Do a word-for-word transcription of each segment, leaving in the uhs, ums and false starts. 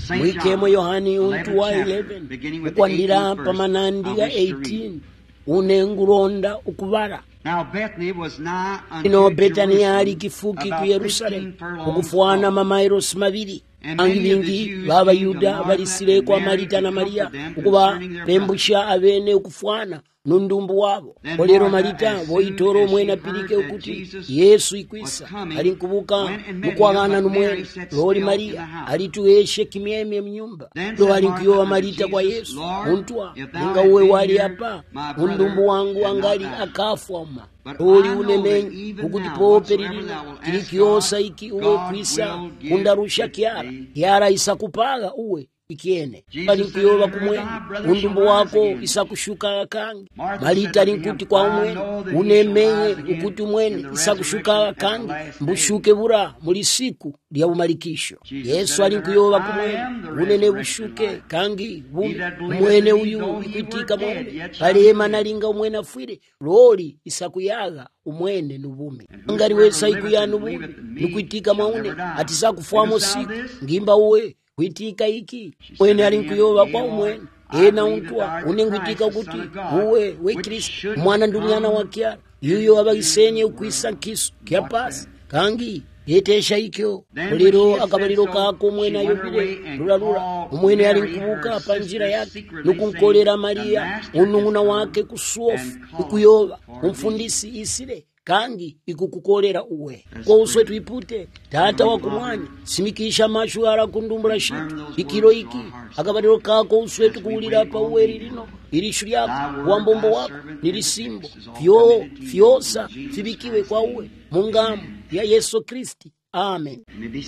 mwikemo Yohani untu wa eleven ukwandira pamanandi ga eighteen unengulonda ukubara. Ino Betani ali kifuki ku Yerusalemu ukufuana mamairosi mabiri. Angi bingi baba Yuda balisire kwa Marita na Maria ukuba pembusha abene ukufuana nundumbu wabo. Olero Marita boitoro mwena pilike ukuti Yesu ikwisa alinkubuka mukwagana numwe lori Maria alitueshe kimyemye mnyumba ndo alinkuyowa Marita kwa Yesu untwa inga uwe wali hapa undumbu wangu angali akafwama oli unemenyi ukuti pope lilina kilikiosa iki uwe kwisa kundarusha kiara kiara isakupaga uwe ikiene alinkuyoba kumwene undumbu wako isakushuka kangi. Marita alinkuti kwa umwene unemenye ukuti umwene isakushuka kangi mbushuke bura muri siku lya umalikisho. Yesu alinkuyoba kumwene unene bushuke kangi umwene uyu ikwitika mwene palema nalinga umwene afwire loli isakuyaga umwene nubumi ngari wesa ikuyana ubumi nikwitika mwaune atisakufuamo siku ngimba uwe kwitika iki mwene alinkuyoba kwa umwene ena untwa unengwitika kuti uwe we Kristo mwana ndumwana wa Kyara yuyo abagisenye ukwisa kisu kyapasi kangi yetesha ikyo lero akabaliro kako mwene ayobire lulalula umwene alinkubuka panjira yake nukunkolera Maria ununguna wake kusuofu ukuyoba umfundisi isire kangi ikukukolera uwe kwa uswe tuipute tata wa kumwanya simikisha mashuara kundumbura shitu ikiro iki akabaliro kako uswe tukuulira pa uweri lino ilishu lyako wambombo wako nilisimbo fyo fyosa fibikiwe kwa uwe mungamu ya Yesu Kristi. Amen.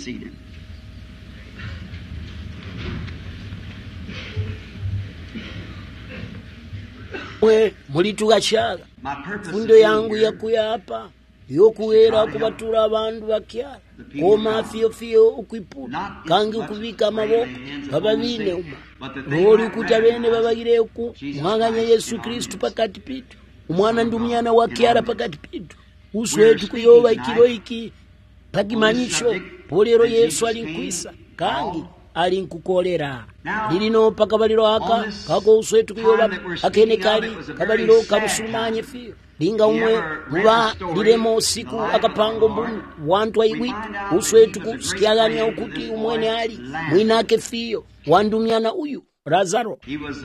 Mwe mulitugashara fundo yangu yakuya hapa yokuwera kubatura abantu bakyara koma fiyo fiyo ukwiputa kangi ukubika amaboko bababine uma lori kuti abene babagire ku mwanganya Yesu Kristo pakati pitu umwana ndumyana wa Kyara pakati pitu uswetu kuyoba ikiro iki pakimanyisho polero Yesu alinkwisa kangi alinkukolera lilino pakabaliro aka kako uswetu kuyoba akene kali kabaliro kabusulumanye fiyo linga umwe muba liremo siku akapango mbunu wantu aigwitu uswetu kusikiaganya ukuti umwene ali mwinake fiyo wandumyana uyu Lazaro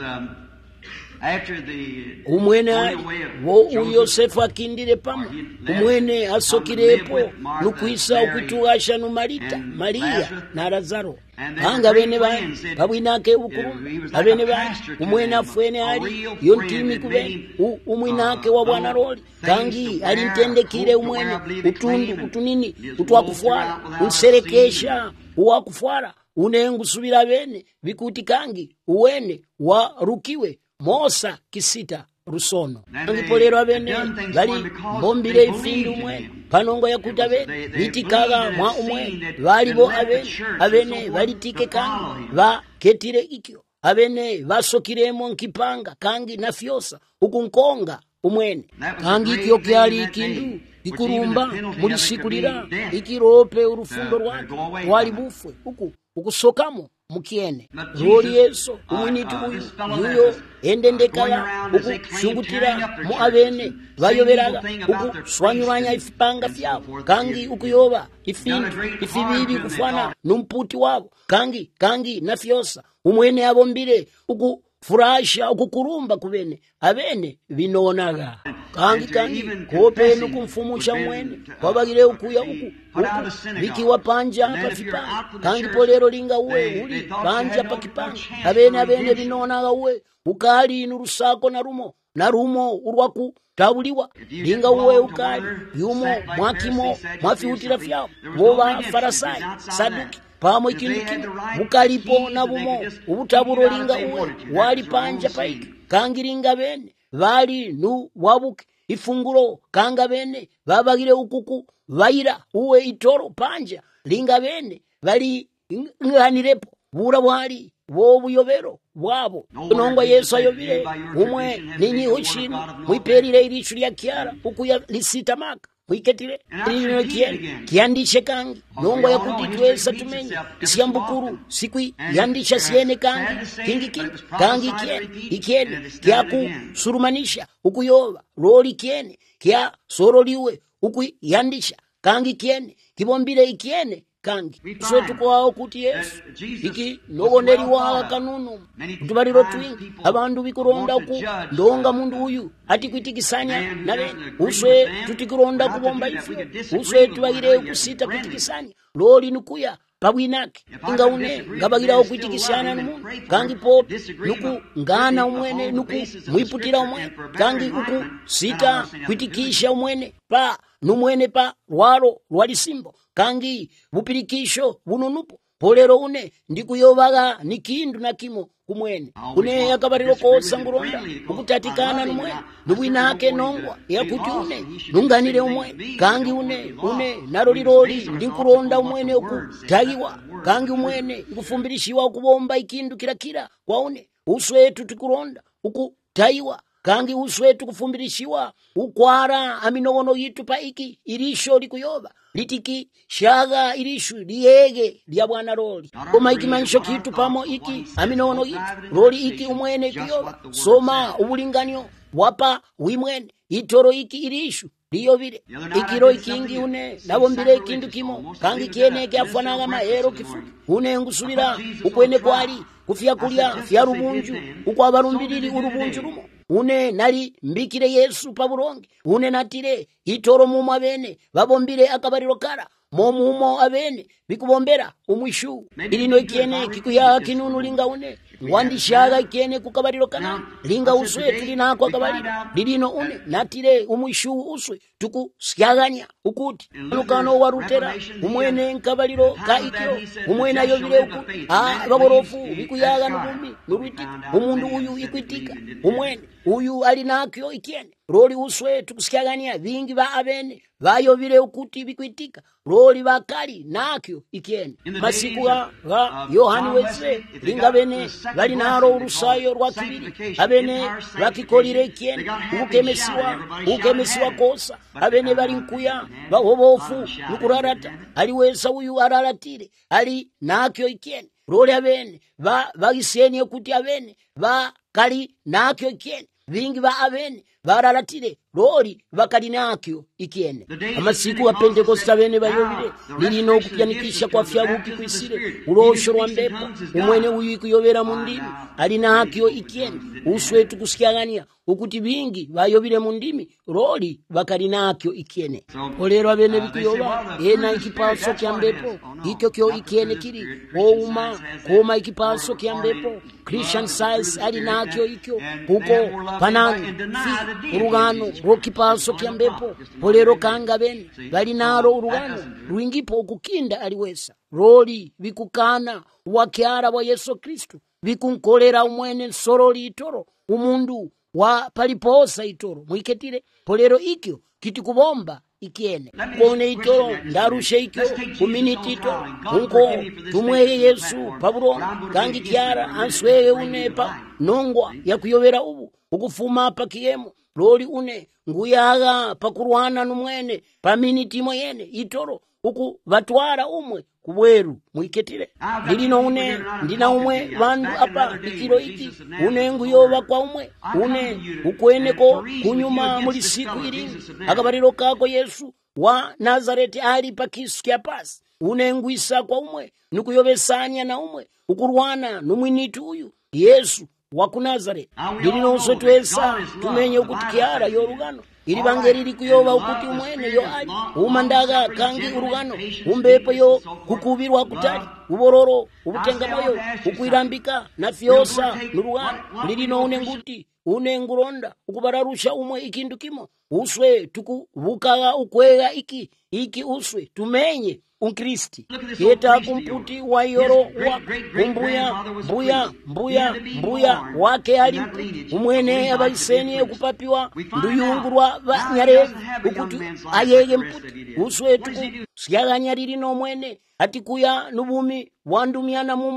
umwene wo Yosefu akindire pamwe umwene asokirepo nukwisa ukitugasha nu Marita Maria na Lazaro anga bene bane babwinake ukuru abene bane umwene afwene ali yontimi kube umwinake wa Bwana roli kangi alintendekire umwene utundu utunini utwakufwara unserekesha uwakufwara unengu subira bene bikuti kangi uwene wa rukiwe Mosa kisita rusono angipolero abene bali bombire ifindu umwe panongo yakuta bene bitikaga mwa umwe bali bo abene abene bali tike kangi ba ketire ikyo abene basokiremo nkipanga kangi na fyosa ukunkonga umwene kangi ikyo kyali ikindu ikurumba muri sikulira ikirope urufundo rwake wali bufwe uku ukusokamo mukiene roli Yesu umwinitu uyu yuyo endendekala ukushungutira mu abene bayoberaga ukuswanyuranya ifipanga fyabo kangi ukuyoba ifindu ifibibi kufana numputi wabo kangi kangi na fyosa umwene abombire uku furasha ukukurumba kubene abene binonaga kangi kangi kope nukumfumusha mwene wabagire ukuya uku bikiwa panja pafipa kangi polero linga uwe uli panja pakipanga abene abene binonaga uwe ukali nurusako na rumo na rumo urwaku tabuliwa linga uwe ukali yumo mwakimo mwafiutira fyao boba farasai saduki pamo ikindu kindu mukalipo na bumo ubutaburo linga uwe wali panja paiki kangi linga bene bali nu wabuke ifunguro kanga bene babagire ukuku vaira uwe itoro panja linga bene bali nganirepo bura bwali wo buyobero bwabo nongwa Yesu ayobire umwe ninyi hochino mwiperire ilichu lya Kyara ukuya lisitamaka mwiketile lino kiene kiandishe kangi nongo yakuti twesa tumenye isyambukuru sikwi yandisha siene kangi kingi kingi kangi kiene ikiene kyaku surumanisha ukuyova roli kiene kya soroliwe ukuyandisha kangi kiene kibombile ikiene kangi swetu kwao kuti Yesu iki nogoneri wa kanunu tubaliro twingi abandu bikuronda ku ndonga mundu uyu ati kwitikisanya nabe uswe tutikuronda kubomba ifu uswe tubagire kusita kwitikisanya loli nukuya pabwinake inga une ngabagirawo kwitikisana numuntu kangi po nuku ngana umwene nuku mwiputira umwene kangi uku sita kwitikisha umwene pa numwene pa rwaro rwalisimbo kangi bupirikisho bununupo polero une ndikuyovaga ni kindu na kimo kumwene une akabariro kosa nguronda ukutatikana numwene nubwinake nongwa yakuti une nunganire umwene kangi une une naroliroli ndinkuronda umwene okutagiwa kangi umwene ngufumbirishiwa ukubomba ikindu kirakira kwa une uswetu tikuronda ukutagiwa kangi uswetu kufumbirishiwa ukwara aminogono yitu pa iki irisho likuyoba litiki shaga irishu liyege lya bwana roli koma iki manisho kitu pamo iki aminogono yitu roli iki umwene kuyoba soma ubulinganyo wapa wimwene itoro iki irishu liyobile ikiro ikingi une nabombile ikindu kimo kangi kiene kyafanaga mahero kifupi une ngusubira ukwene kwali kufya kulya fya rubunju ukwabarumbiriri urubunju rumo une nali mbikire Yesu paburongi une natire itoro mumo abene babombire akabariro kara momumo abene bikubombera umwishu ilino ikiene kikuya kinunu linga une ngwandishaga ikiene kukabariro kana linga uswe tulinako akabariro lilino une natire umwishu uswe tukusyaganya ukuti lukano warutera umwene nkabariro ka ikiro umwene ayobire uku ah baborofu bikuyaga nubumbi nurwitika umundu uyu ikwitika umwene uyu alinakyo ikiene roli uswe tukusyaganya vingi ba abene bayobire ukuti bikwitika roli bakali nakyo ikiene masiku ga Yohani wese linga bene bali naro urusayo rwa kibiri abene bakikolire ikiene ukemesiwa ukemesiwa kosa abene bali nkuya bahobofu nukurarata ali wesa uyu araratire ali nakyo ikiene roli abene ba bagisenie kuti abene ba kali nakyo ikiene vingi ba abene bararatire roli bakali nakyo ikiene amasiku wa Pentekoste abene bayobire lilino okupyanikisha kwa fyabuki kwisire urosho rwa mbepo umwene uyu kuyobera mu ndimi ali nakyo ikiene uswe tukusyagania ukuti bingi bayobire mu ndimi roli bakali nakyo ikiene olero abene bikuyoba ena ikipaso kya mbepo ikyo kyo ikiene kiri ouma koma ikipaso kya mbepo Christian Science ali nakyo ikyo huko panani fi urugano rokipaso kya mbepo polero kanga bene bali naro urugano ruingipo okukinda aliwesa roli bikukana wakyara wa Yesu Kristo bikunkolera umwene soroli itoro umundu wa paliposa itoro mwiketire polero ikyo kitikubomba ikiene kone itoro ndarushe ikyo kuminiti itoro unko tumweye Yesu paburo kangi kyara answeye unepa nongwa ya kuyobera ubu ukufuma pakiyemo roli une nguyaga pakurwana numwene paminiti moyene itoro uku batwara umwe kubweru mwiketire lilino une ndina umwe bandu apa ikiro iki une nguyoba kwa umwe une ukweneko kunyuma muri siku iringi akabariro kako Yesu wa Nazareti ali pakisu kya pasi une ngwisa kwa umwe nukuyobesanya na umwe ukurwana numwinitu uyu Yesu wa ku Nazareti lilino uswe twesa tumenye ukuti kyara yorugano ili bangeri likuyoba ukuti umwene yo ali umandaga kangi urugano umbepo yo kukubirwa kutali ubororo ubutengamoyo ukwirambika na fyosa nurugano lilino une nguti une nguronda ukubararusha umwe ikindu kimo uswe tukubukaga ukwega iki iki uswe tumenye unkristi yeta kumputi wa yoro wa mbuya mbuya mbuya mbuya wake ali umwene abaiseni kupapiwa nduyungurwa banyare ukuti ayeye mputi uswe tuku syaganya lilino mwene atikuya nubumi wandumiana mumo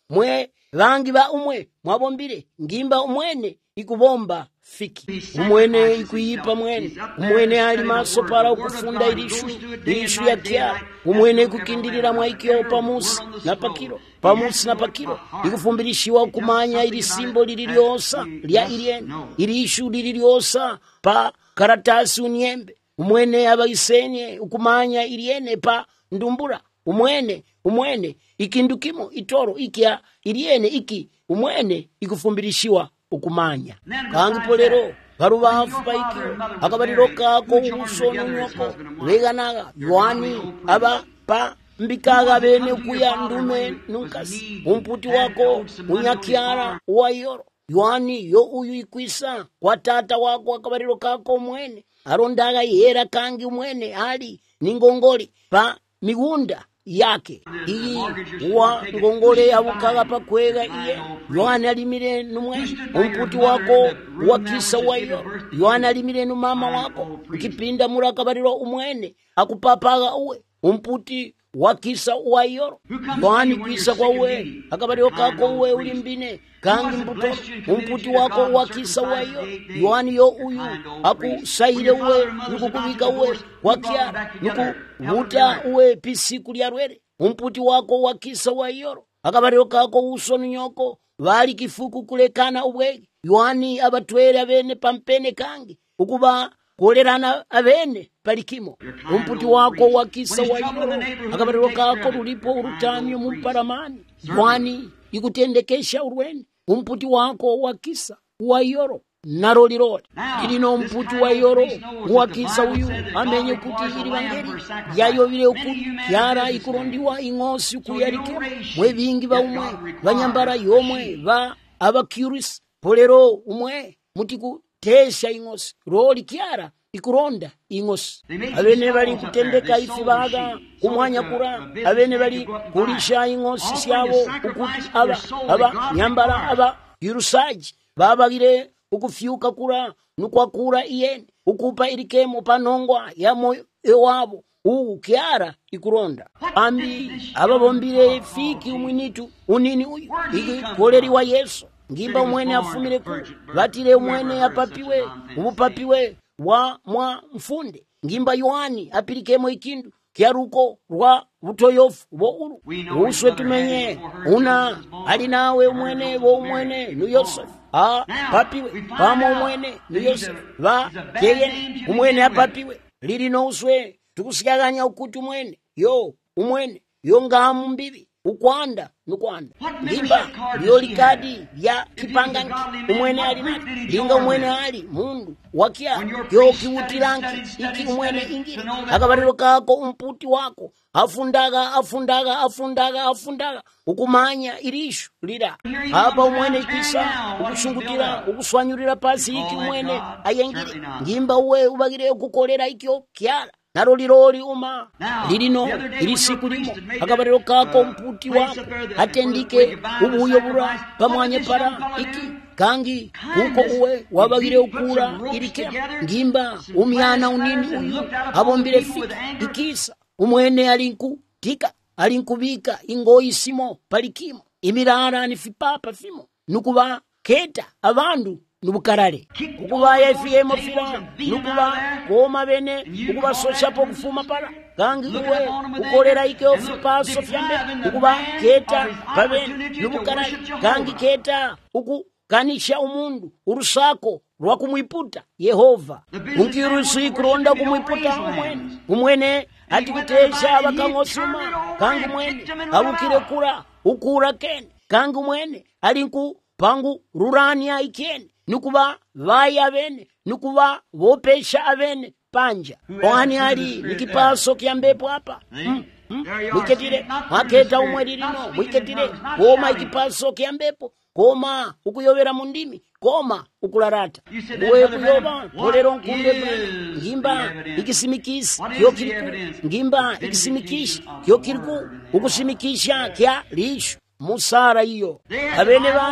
mwe vangi va umwe mwavombire ngimba umwene ikuvomba fiki umwene ikuyipa mwene umwene ali maso para ukufunda ilishu ilishu ya kia umwene ikukindilira mwaikio pamusi na pakiro pamusi na pakiro ikufumbirishiwa kumanya ili simbo lililiosa lya iliene ilishu lililiosa pa karatasi unyembe umwene abaisenye ukumanya iliene pa ndumbura umwene umwene ikindukimo itoro ikia iliene iki umwene ikufumbirishiwa ukumanya kangi polero varuvafu paikiro akavariro kako usono nyoko veganaga yohani aba pa mbikaga bene kuya ndume nunkasi umputi wako unyakiara uwayoro yohani yo uyu ikwisa kwa tata wako akavariro kako mwene arondaga yera kangi mwene ali ningongoli pa migunda yake iyi wa ngongole abukaga pakwega iye Yohana alimire numwe umputi wako wakisa wayo Yohana alimire numama wako ukipinda murakabariro umwene akupapaga uwe umputi wakisa wayo Yohani kwisa kwa uwe akabariro kako uwe ulimbine kangi mbuto umputi wako wakisa wayo Yohani yo uyu akusaire uwe nukukubika uwe wakia nukuvuta uwe pisiku lya rwere umputi wako wakisa wayo akabariro kako usoni nyoko vali kifuku kulekana ubwege Yohani abatwere abene pampene kangi ukuba kolerana abene palikimo umputi wako wakisa wayo akabariro kako rulipo urutamyo mumparamani Yohani ikutendekesha urwene umputi wako wakisa wayoro naroliroli ilino umputi wayoro wakisa uyu amenye kuti ili bangeri yayovile ukuti yara ikurondiwa ingosi kuyarike mwe vingi ba umwe banyambara yomwe ba abakurisi polero umwe mutiku tesha ingosi roli kiara ikuronda ingosi abene bali kutendeka ifi baga kumwanya kura abene bali kulisha ingosi syabo ukuti aba aba nyambara aba yurusaji babagire ukufyuka kura nukwakura iyene ukupa ilikemo panongwa ya moyo ewabo uu kiara ikuronda ambi ababombire fiki umwinitu unini uyu ikoleri wa Yesu ngimba umwene afumire ku batire umwene apapiwe ubupapiwe wa mwa mfunde ngimba Yohani apilikemo ikindu kiaruko rwa butoyofu bo uru uswe tumenye una ali nawe umwene wo umwene nu Yosefu ah papiwe pamo umwene nu Yosefu va keye umwene apapiwe lili no uswe tukusigaganya ukuti umwene yo umwene yo ngamu mbibi ukwanda nukwanda ngimba lyolikadi ya kipangangi umwene ali nati linga umwene ali mundu wakia yo kiwutiranki iki umwene ingiri akabariro kako umputi wako afundaga afundaga afundaga afundaga ukumanya irishu lira hapa umwene ikisa ukushungutira ukuswanyurira pasi iki umwene ayengiri ngimba uwe ubagire ukukolera ikyo kiara naro liroli uma lilino ilisiku limo akabariro kako mputi wako atendike ubuyo bura pamwanye para iki kangi kuko uwe wabagire ukura ilike ngimba umyana unini uyu abombire fiki ikisa umwene alinku tika alinkubika ingoyi simo palikimo imirara ni fipapa fimo nukuba keta abandu nubukarare ukuba yefiyemo fira nukuba koma bene ukuba sochapo kufuma para kangi uwe ukolera ikeo fipaso fyambe ukuba keta pabene nubukarare kangi keta uku kanisha umundu urusako rwa kumwiputa Yehova unkirusi kuronda kumwiputa umwene umwene ati kutesha abakangosuma kangi mwene abukire kura ukura kene kangi mwene alinku pangu rurania ikene nukuba vaya bene nukuba vopesha abene panja ohani ali nikipaso kiambepo hapa hmm. hmm? mwiketire mwaketa umwe lilino mwiketire koma ikipaso kiambepo koma ukuyovera mundimi koma ukularata uwe kuyoba kolero nkumbe ngimba ikisimikisi kyo kiriku ngimba ikisimikisha kyo kiriku ukusimikisha kya lishu musara iyo abene bali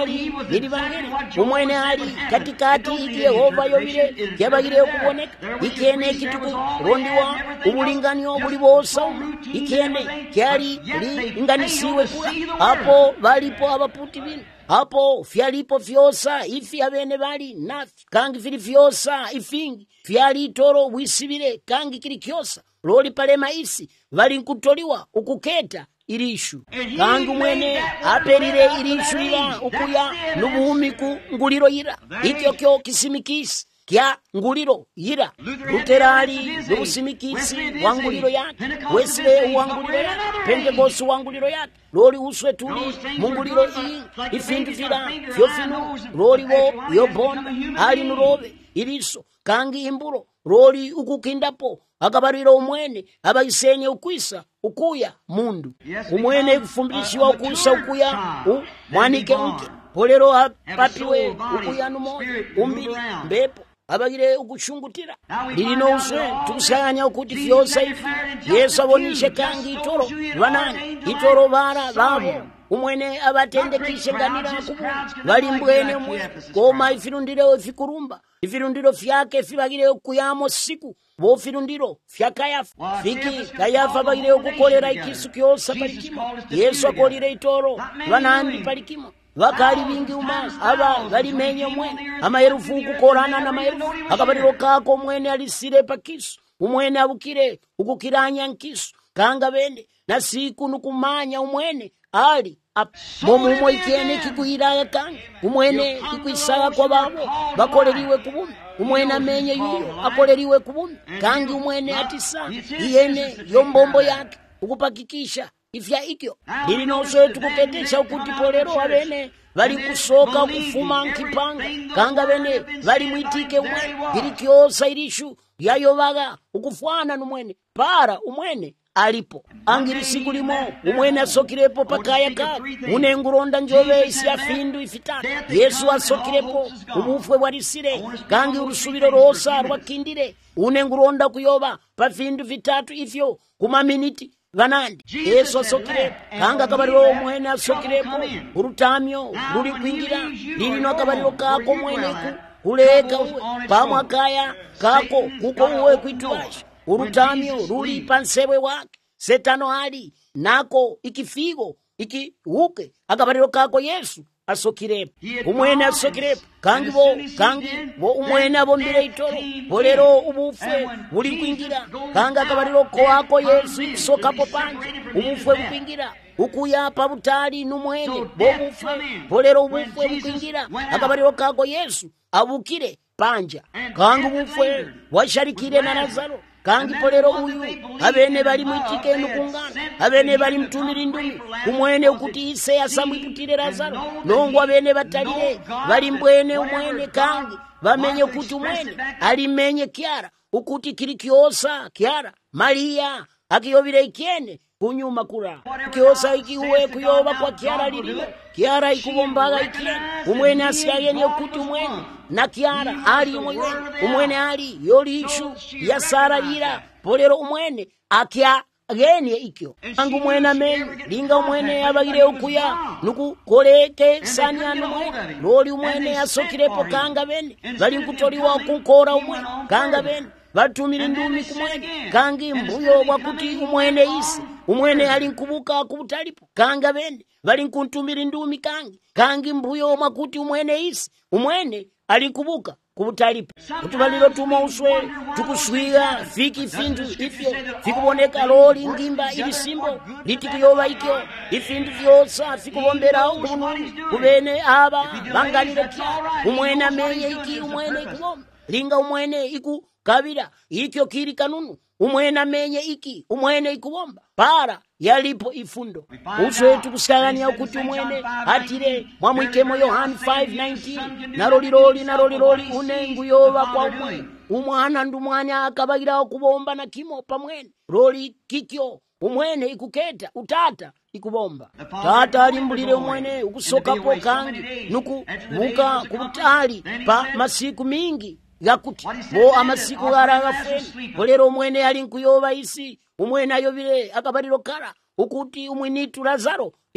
nilivangeli umwene ali katikati iki Yehova yobile kyabagire okuboneka ikene kituku rondiwa ubulinganyo buli bosa ikene kyali linganisiwe kula hapo balipo abaputi bino hapo fyalipo fyosa ifi abene bali nafi kangi fili fyosa ifingi fyali toro bwisibire kangi kili kyosa loli pale maisi bali nkutoliwa ukuketa irishu kangi mwene aperire irishu ila ukuya nubuhumiku nguliro yira ikyo kyo kisimikisi kya nguliro yira Luterali nubusimikisi wa nguliro yake Wesley wa nguliro yake Pentecost wa nguliro yake loli uswe tuli munguliro iyi ifindu fira fyofinu loli wo yobona ali nurobe iriso kangi imbulo loli ukukindapo akabariro umwene abayisenye ukwisa ukuya mundu umwene kufumbilishiwa ukusa ukuya mwanike unke polero apapiwe ukuya numo umbili mbepo abagire ukushungutira lilino uswe tukusanya ukuti fyosa ifi Yesu abonishe kangi itoro banani itoro bara babu umwene abatendekishe ganira kubu bali mbwene umwene koma ifirundiro ifikurumba ifirundiro fyake fibagire kuyamo siku bo firundiro fya Kayafa fiki Kayafa bagire okukolera ikisu kyosa palikimo Yesu akolire itoro banandi palikimo bakali bingi uma aba balimenye umwene amayerufu ukukorana na mayerufu akabariro kako umwene alisire pakisu umwene abukire ukukiranya nkisu kanga bende na siku nukumanya umwene ali momumo ikene kikuhiraya kangi umwene kikwisaga kwa babo bakoleriwe kubumi umwene amenye yuyo akoleriwe kubumi kangi umwene atisa iyene yombombo yake ukupakikisha ifya ikyo lilinoso tukuketesha ukuti polero abene bali kusoka kufuma nkipanga kanga bene bali mwitike umwene girikyosa irishu yayobaga ukufwana numwene para umwene alipo angiri siku limo umwene asokirepo pakaya ka unenguronda njove isi afindu ifitatu Yesu asokirepo ubufwe bwarisire kangi urusubiro rosa rwakindire unenguronda kuyoba pafindu vitatu ifyo kuma miniti vanandi Yesu asokirepo kanga akabariro umwene asokirepo urutamyo ruri kwingira lilino akabariro kako mwene kuleka pamwa kaya kako kuko uwe kwituasha urutamyo ruli pansebwe wake setano hali nako ikifigo iki uke akabariro kako Yesu asokirepo umwene asokirepo kangi bo kangi bo umwene abombire itoro bolero ubufwe buli kwingira kanga akabariro kwako Yesu sokapo panje ubufwe bukwingira ukuya pa butali numwene bo bufwe bolero ubufwe bukwingira akabariro kako Yesu abukire panja kangi ubufwe washarikire na Lazaro kangi polero uyu abene bali mwitike nukungana abene bali mtumiri ndumi umwene ukuti ise asamwiputire Lazaro nongo abene batalire bali mbwene umwene kangi bamenye kuti umwene alimenye Kiara ukuti kirikyosa Kiara Maria akiyobire ikene kunyuma kura kyosa ikiwe kuyoba kwa Kiara lililo Kiara ikubombaga ikene umwene asiyageni okuti umwene na Kiara ali umwene umwene ali yolishu ya Sara lira polero umwene akya ageni ikyo angu mwene amenye linga umwene abagire ukuya nuku koleke sanya numwene loli umwene asokirepo kanga bene bali nkutoliwa kukora umwene kanga bene batumira ndumi kumwene kangi mbuyo wakuti umwene isi umwene ali nkubuka kubutalipo kanga bene bali nkuntumira ndumi kangi kangi mbuyo makuti umwene isi umwene ali nkubuka kubutalipo kutubaliro tumo uswe tukuswiga fiki findu ifyo fikuboneka loli ngimba ibisimbo litikuyoba ikyo ifindu vyosa fikubombera ubununi kubene aba bangalire kya umwene amenye iki umwene ikubomba linga umwene iku kabira ikyo kiri kanunu umwene amenye iki umwene ikubomba para yalipo ifundo uswe tukusagania ukuthi umwene atire mwamwikemo Yohana five nineteen naroliroli naroliroli unengu yoba kwa umwene umwana ndumwanya akabagira kubomba na kimo pamwene roli kikyo umwene ikuketa utata ikubomba tata alimbulire umwene ukusokapo kangi nuku buka kubutali pa masiku mingi yakuti bo amasiku garagafeni polero umwene ali nkuyoba isi umwene ayobire akabariro kara ukuti umwinitu Lazaro iku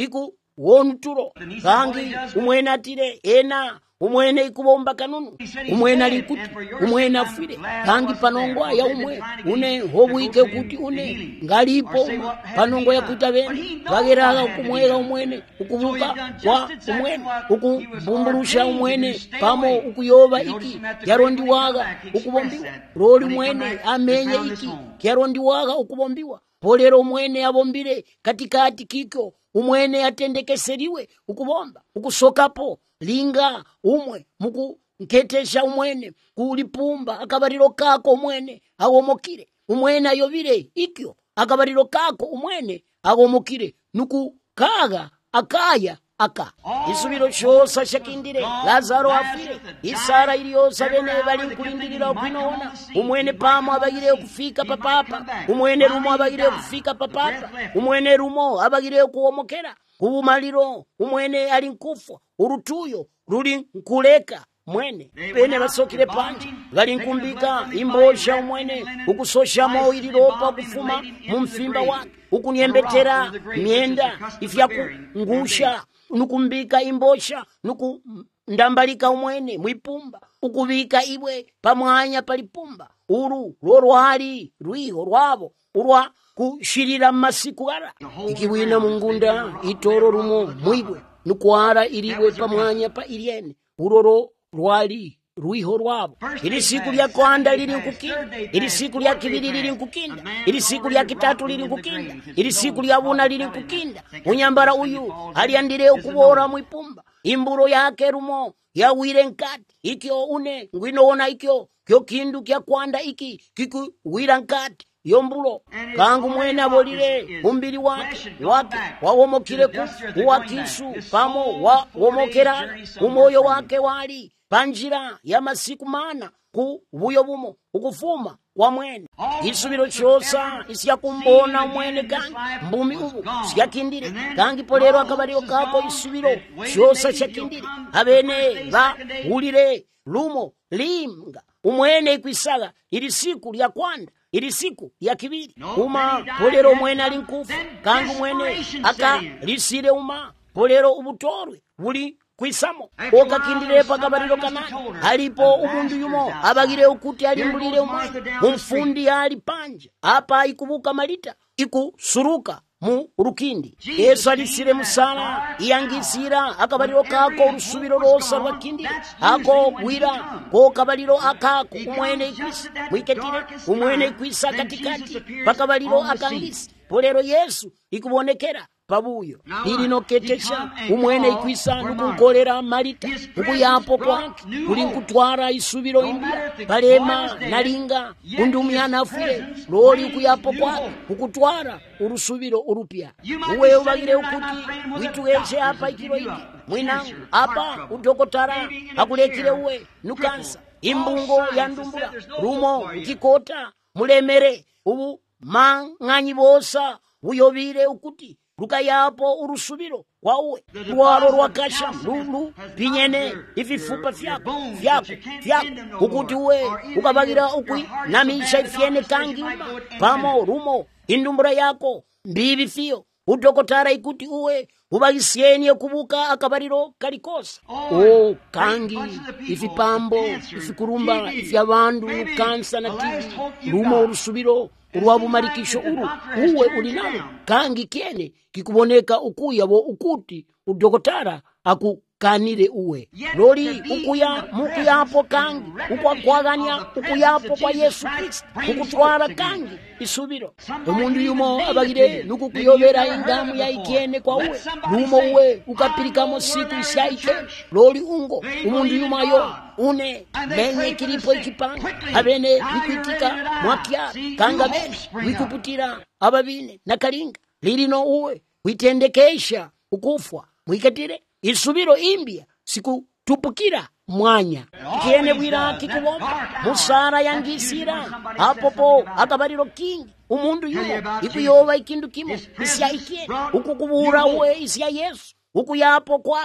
wontulo kangi umwene atire ena umwene ikubomba kanunu umwene alikuti umwene afire kangi panongwa ya umwe une hobuike kuti une ngalipo panongwa ya kuita bene bageraga kumwega umwene ukubuka kwa umwene ukubumburusha umwene pamo ukuyoba iki yarondiwaga ukubombiwa roli umwene amenye iki yarondiwaga ukubombiwa polero umwene abombire katikati kiko umwene atendekeseriwe ukubomba ukusokapo linga umwe muku nketesha umwene kulipumba akabariro kako umwene awomokire umwene ayobire ikyo akabariro kako umwene awomokire nuku kaga akaya aka isubiro shosa shakindire Lazaro afire isara iliyosa bene bali kulindirira kwinona umwene pamo abagire kufika papapa umwene rumo abagire kufika papapa umwene rumo abagire kuomokera kubumaliro umwene ali nkufa urutuyo ruli nkuleka mwene bene basokire panje gali nkumbika imbosha umwene ukusosha mo iliropa kufuma mumfimba wake ukunyembetera mienda ifyaku ngusha nukumbika imbosha nuku ndambalika umwene mwipumba ukubika ibwe pamwanya palipumba uru lorwali rwiho rwabo urwa kushirira masiku gara ikibwina mungunda itoro rumo mwibwe nukwara iriwe pamwanya pa iriene uroro rwali rwiho rwabo ili siku lya kwanda lili nkukinda ili siku lya kibiri lili nkukinda ili siku lya kitatu lili nkukinda ili siku lya buna lili nkukinda unyambara uyu aliandire ukubora mwipumba imburo yake rumo yawire nkati ikyo une ngwinoona ikyo kyo kindu kya kwanda iki kiku wira nkati yombulo kangu mwene abolire umbiri wake wake wawomokire ku wakisu pamo wa womokera umoyo wake wali panjira ya masiku mana ku buyo bumo ukufuma wa mwene isubiro chosa isyakumbona mwene kangi mbumi ubu syakindire kangi polero akabariro kako isubiro chosa syakindire abene ba ulire lumo limga umwene ikwisaga ili siku lya kwanda ili siku ya kibiri uma polero mwene ali nkufa kangi mwene aka lisire uma polero ubutorwe buli kwisamo okakindire pakabariro kanani alipo umundu yumo abagire ukuti alimbulire umwe umfundi ali panja apa ikubuka malita ikusuruka mu rukindi Yesu alisire musala iyangisira akabariro kako urusubiro rosa rwakindi ako wira ko kabariro akako umwene ikwisa mwiketire umwene ikwisa katikati pakabariro akangisi polero Yesu ikubonekera pabuyo lilino ketesha umwene ikwisa nukunkolera malita ukuyapo kwake kuli nkutwara isubiro imbia palema nalinga undi umyana afire loli ukuyapo kwake ukutwara urusubiro urupya uwe ubagire ukuti witugeshe apa ikiro iki mwinangu apa udokotara akulekire uwe nukansa imbungo ya ndumbura rumo ukikota mulemere ubu mang'anyi bosa uyobire ukuti lukayapo urusubiro kwawe rwaro rwakasha lulu pinyene ififupa fyako fyako fyako ukuti uwe ukabagira ukwi namisha ifyene kangi pamo rumo indumbura yako mbibi fiyo udokotara ikuti uwe ubagisieni kubuka akabariro kalikosa o kangi ifipambo ifikurumba ifyabandu kansa na tibi rumo urusubiro urwabumarikisho uru uwe ulinalo kangi kiene kikuboneka ukuya bo ukuti udokotara akukanire uwe lori ukuya mukuyapo kangi ukwakwaganya ukuyapo kwa Yesu Kristo ukutwara kangi isubiro umundu yumo abagire nukukuyobera indamu ya ikiene kwa uwe rumo uwe ukapirikamo siku isyaike lori ungo umundu yumayo une menye kilipo ikipanga abene wikwitika mwakia kanga bene wikuputira ababine na kalinga lilino uwe witendekesha ukufwa mwikatire isubiro imbia siku tupukira mwanya kiene bwira kikubomba musara yangisira apopo akabariro kingi umundu yumo ikuyoba ikindu kimo isya ikiene ukukubura uwe isya Yesu ukuyapo kwake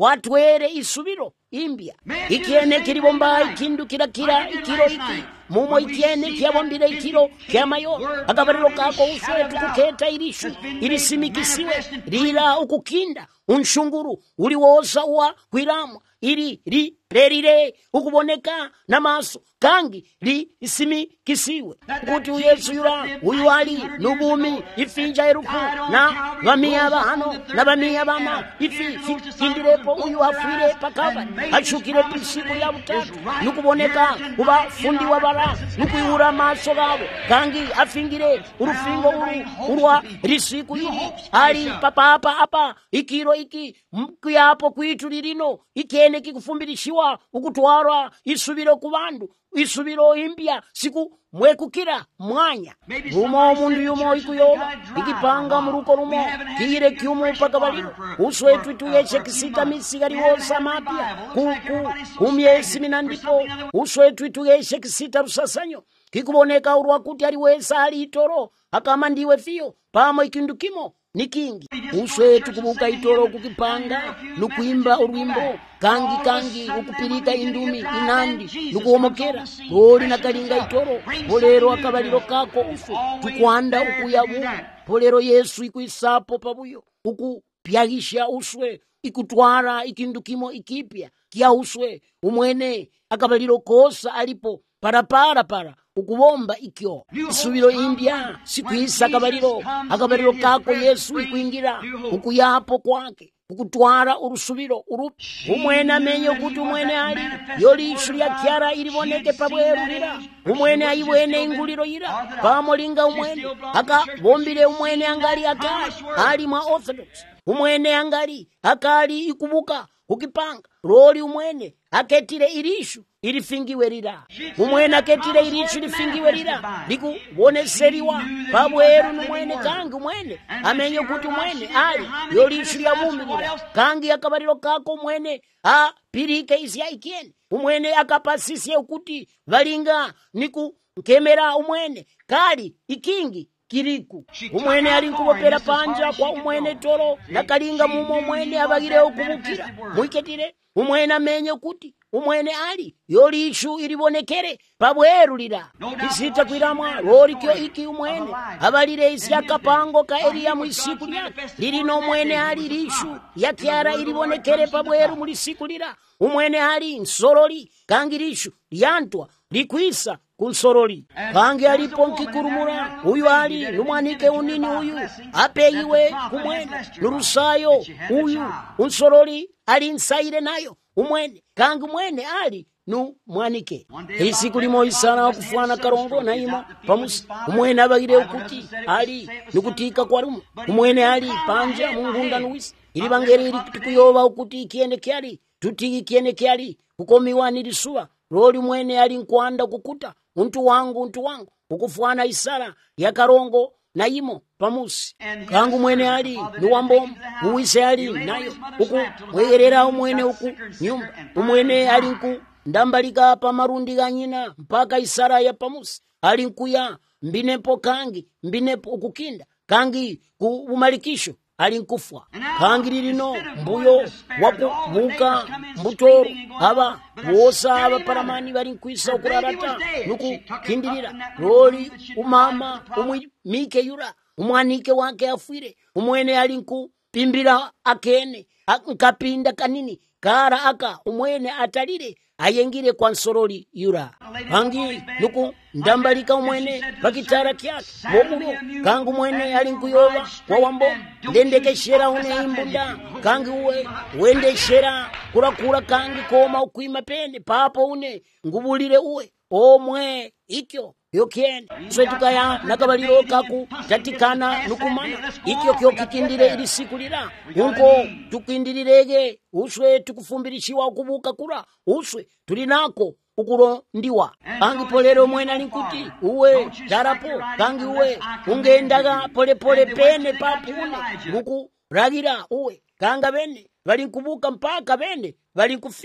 watwere isubiro imbya ikyene kilibomba ikindu kilakira ikiro iki mumo ikyene kyabombire ikiro kyamayo akabaliro kako uswe tukuketa ilishu ilisimikisiwe lila ukukinda unshunguru uliwosa wa kwiramwa ili li lerire ukuboneka namaso kangi li isimikisiwe kuti uyesu yura uyu ali nubumi ifinja erufu na bamiya bahano na bamiya bana ifi findirepo uyu afwire pakava ashukire pisiku ya butatu nukuboneka kuba fundi wa bara nukuyura maso gabo kangi afingire urufingo uru urwa risiku hili ali papa apa apa ikiro iki mkuyapo kwitu lirino ikene kikufumbirishiwa ukutwara isubiro kubandu isubiro imbya siku mwekukira mwanya rumo mundu yumo ikuyoba ikipanga muruko rumo kire kyumu paka baliro uswetu tuyeshe kisita misigari wosa mapya kuku kumyesi minandipo uswetu tuyeshe kisita rusasanyo kikuboneka urwa kuti ali wesa ali itoro akama ndiwe fiyo pamo ikindu kimo nikingi uswetu kubuka itoro kukipanga nukuimba urwimbo kangi kangi ukupirika indumi inandi nukuomokera roli nakalinga itoro polero akabaliro kako ufu tukwanda ukuyabu polero yesu ikuisapo pabuyo ukupyagisha uswe ikutwara ikindu kimo ikipya kia uswe umwene akabaliro kosa alipo parapara para ukubomba ikyo isubiro imbya sikuisa akabaliro akabaliro kako yesu ikuingira ukuyapo kwake ukutwara urusubiro urupi umwene amenye kuti umwene ali yoli ishu lya kyara iliboneke pabwerulira umwene ayibwene inguliro yira pamolinga umwene akabombile umwene angali akali ali mwa orthodox umwene angali akali ikubuka ukipanga roli umwene aketire ilishu ilifingiwe lira umwene aketire ilishu lifingiwe lira likuboneseriwa pabweru numwene kangi umwene amenye kuti umwene ali yolishu lya mumi lira kangi akabaliro kako umwene apirike isya ikyene umwene akapasisye ukuti valinga niku nkemera umwene kali ikingi kiriku umwene ali nkubopera panja kwa umwene toro nakalinga mumo umwene abagire okubukira muiketire umwene amenye kuti umwene ali yolishu ilibonekere pabwerulira isita kwiramwa rolikyo iki umwene abalire isya kapango ka Eliya mwisiku lyake lilino umwene ali lishu yakyara ilibonekere pabweru mulisiku lira umwene ali nsoroli kangi lishu lyantwa likwisa kunsoroli kangi alipo nkikurumura uyu ali numwanike unini uyu apeyiwe kumwene nurusayo uyu unsoroli ali nsaire nayo umwene kangi umwene ali nu mwanike isiku limo isana wakufwana karongo na ima pamusi umwene abagire ukuti ali nukutika kwa rumu umwene ali panja mungunda nuwisi ili bangere ili tukuyoba ukuti ikiene kyali tuti ikiene kyali kukomiwa nilisuwa roli umwene ali nkwanda kukuta untu wangu untu wangu ukufwana isara ya karongo na imo pamusi kangu mwene ali nuwambomu uwise ali nayo uku wegerera umwene uku nyumba umwene ali nku ndambalika pa marundi ganyina mpaka isara ya pamusi ali nkuya mbinepo kangi mbinepo ukukinda kangi ku umalikisho ali nkufwa kangi lilino mbuyo wakubuka mbutoro aba bosa aba paramani bali nkwisa okurarata nuku kindirira roli umama umwimike yura umwanike wake afwire umwene ali nku pimbira akene nkapinda kanini kara aka umwene atalire ayengire kwa nsoroli yura kangi nuku ndambalika umwene pakitara kyake momulo kangu mwene ali nkuyoba kwa wambo ndendekeshera une imbunda kangi uwe wendeshera kurakura kangi koma ukwima pene papo une ngubulire uwe omwe ikyo yokyene swetukaya nakabaliro kaku tatikana nukumana ikyo kyo kikindire ili siku lira unko tukindirirege uswe tukufumbirishiwa ukubuka kura uswe tulinako ukuro ndiwa kangi polero mwena linkuti uwe tarapo kangi uwe ungendaga pole pole pene papune muku ragira uwe kanga bene bali kubuka mpaka bene bali kufika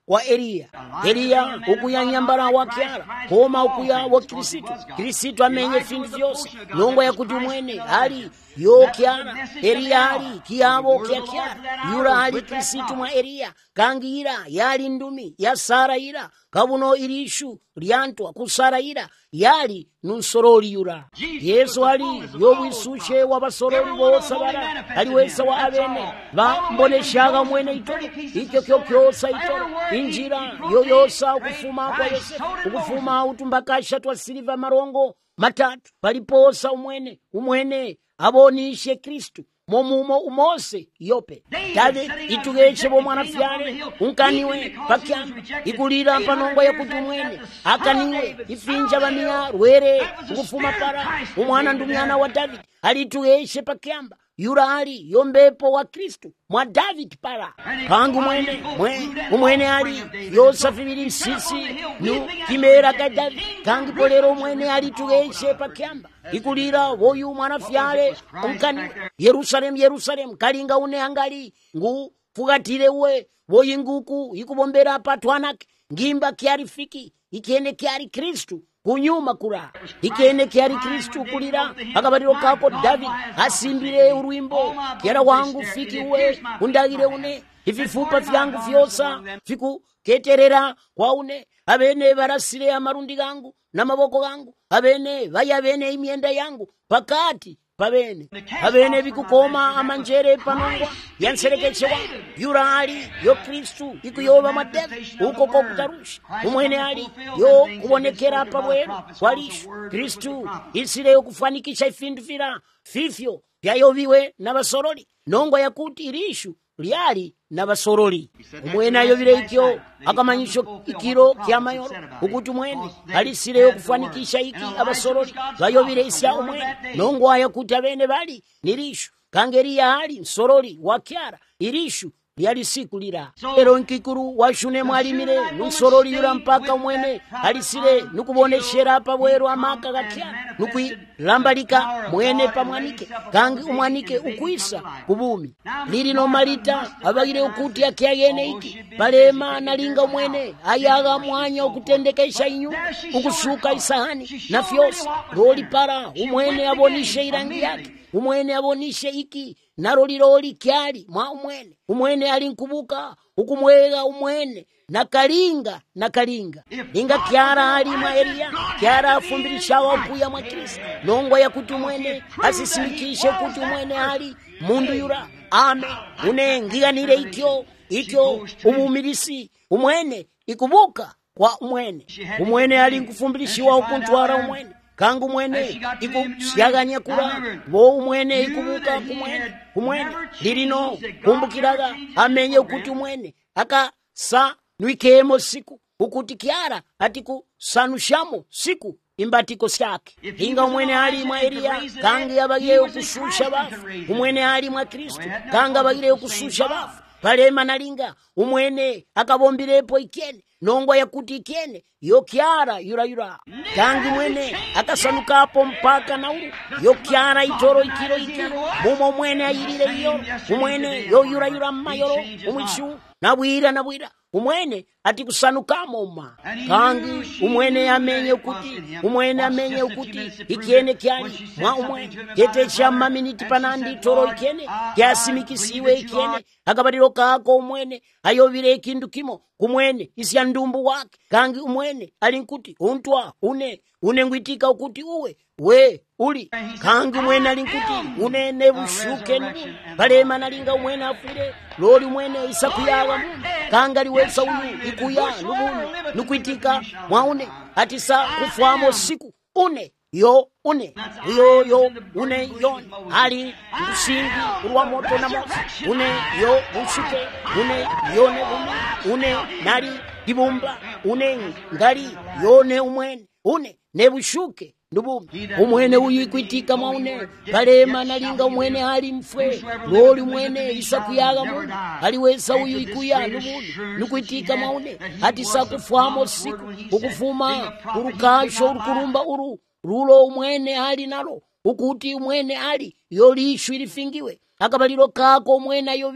kwa Eliya. Eliya ukuya nyambala wa kyala koma ukuya wa Kristo. Kristo amenye findu vyose nongo yakuti umwene ali yo kyala. Eliya ali kiyabo kya kyala, yula ali Kristo mwa Eliya. Kangi ira yali ndumi ya Sara ira kabuno irishu lyantwa ku Sara ira yali nunsoroli yura. Yesu ali yobwisushe wabasoroli bose bara aliwesa wa abene bamboneshaga mwene itoro ikyo kyo kyosa itoro injira yoyosa ukufuma kwa Yesu ukufuma utumbakasha twa silva marongo matatu paliposa umwene umwene abonishe Kristo momumo umose yope David itugeche bo mwana fyale unkaniwe pakya ikulira panongo ya kutumwene akaniwe ifinja bamia rwere ukufuma para umwana ndumyana wa David alitugeche pakyamba yura ali yombepo wa Kristo mwa David para kangu mwene mwe umwene ali yosafibiri sisi nu kimera ka David kangu polero mwene ali tugeche pakyamba ikulira woyu mwana fyale unkani Yerusalemu Yerusalemu kalinga une angali ngu fugatire we woyi nguku ikubombera patwanake ngimba kyari fiki ikene kyari Kristo kunyuma kura ikene kyari Kristo kulira akabariro kako David asimbire urwimbo kyara wangu fiki we undagire une ififupa vyangu vyosa fiku keterera kwa une abene barasire amarundi gangu na maboko gangu abene vaya bene imyenda yangu pakati pabene abene bikukoma amanjere panongwa yanserekechewa yura ali yo Kristo ikuyoba madebe uko ko kutarusha umwene ali yo kubonekera pabwero walishu Kristo isire yo kufanikisha ifindu fira fifyo byayobiwe n'abasoroli nongo yakuti irishu lyali n'abasoroli umwene ayobire ikyo akamanyisho ikiro kyamayoro ukuti umwene alisire yo kufanikisha iki abasoroli bayobire isya umwene nongo ayakuti abene bali nirishu kangeriya ali nsoroli wakyara irishu lyali sikulira ero nkikuru washune mwalimire nsoroli yura mpaka umwene alisire nukuboneshera pabwero amaka gakyara nukuilambalika mwene pamwanike kangi umwanike ukuisa kubumi lili no malita abagire ukuti akyagene iki palema nalinga umwene ayaga mwanya ukutendekesha inyu ukusuka isahani na fyosi roli para umwene abonishe irangi yake umwene abonishe iki naroliroli kyali mwa umwene umwene alinkubuka ukumwega umwene nakalinga nakalinga linga kyara ali mwa Eliya kyara afumbirisha wakuya mwa Kristo nongwa yakuti umwene asisimikishe kuti umwene ali mundu yura ame unengiganire ikyo ikyo umumirisi umwene ikubuka kwa umwene umwene alinkufumbirishiwa ukuntwara umwene kangu mwene ikusyaganya kura wo umwene ikubuka kumwene kumwene lirino kumbukiraga amenye ukuti umwene aka sa nwikemo siku ukuti kyara atiku sanushamo siku imbatiko syake inga umwene ali mwa Eliya kangi abagiye okushusha bafu umwene ali mwa Kristo kanga abagiye okushusha bafu palema nalinga umwene akabombirepo ikene nongwa yakuti ikene yo kyara yura yura kangi mwene akasanukapo mpaka na uru yo kyara itoro ikiro ikiro mumo mwene ayirire iyo umwene yo yura yura mayoro umwishu nabwira nabwira umwene ati kusanukamo ma kangi umwene amenye ukuti umwene amenye ukuti ikene kyali mwa umwene kete chama miniti panandi toro ikene kyasimikisiwe ikene akabariro kako umwene ayobire ikindu kimo kumwene isya ndumbu wake kangi umwene alinkuti untwa une unengwitika ukuti uwe we uli kangi umwene alinkuti unene bushuke palema nalinga umwene afire loli umwene isakuyawa mundu kanga liwesa uyu ikuya lubunu nukwitika mwaune atisa kufwamo siku une yo une yo yo une yo ali usingi urwa moto na moto une yo ushuke une yone une une nari dibumba une ngari yone umwene une nebushuke ndubu umwene uyikwitika mwaune palema nalinga umwene ali mfwe loli umwene isakuyaga mundu aliwesa uyu ikuya ndubu nukwitika mwaune atisa kufwamo siku ukufuma urukasho urukurumba uru rulo umwene ali nalo ukuti umwene ali yolishu ilifingiwe akabaliro kako umwene ayobire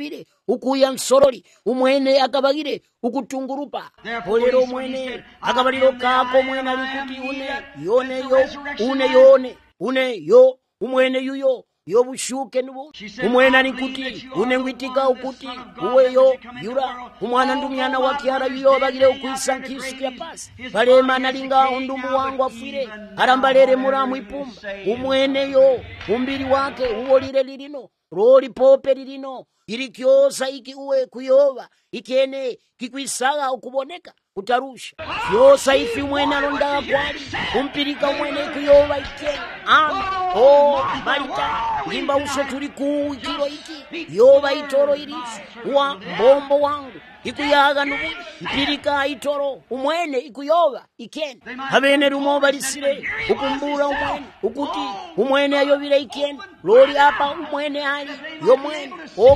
ukuya nsoroli umwene akabagire ukutungurupa polero umwene akabaliro kako mwene alikuti une yone yo une yone une yo umwene yuyo yobushuke nubu umwene alikuti une ngwitika ukuti uweyo yura umwana ndumyana wa kiara yuyo bagire ukwisa nkisu kya pasi balema nalinga undumu wangu afire arambalere muramu ipumba umwene yo umbiri wake uwolire lirino roli pope lirino ilikyosa iki uwe kuyoba ikene kikwisaga ukuboneka kutarusha yosa ifi umwene alondaga kwali umpirika umwene kuyoba ikene ama o malita limba uso tuli kuwikiro iki yoba itoro ilisu wa mbombo wangu ikuyaga nubu mpirika itoro umwene ikuyoba ikene habene rumo balisire ukumbura umwene ukuti umwene ayobire ikene lori apa umwene ali yo mwene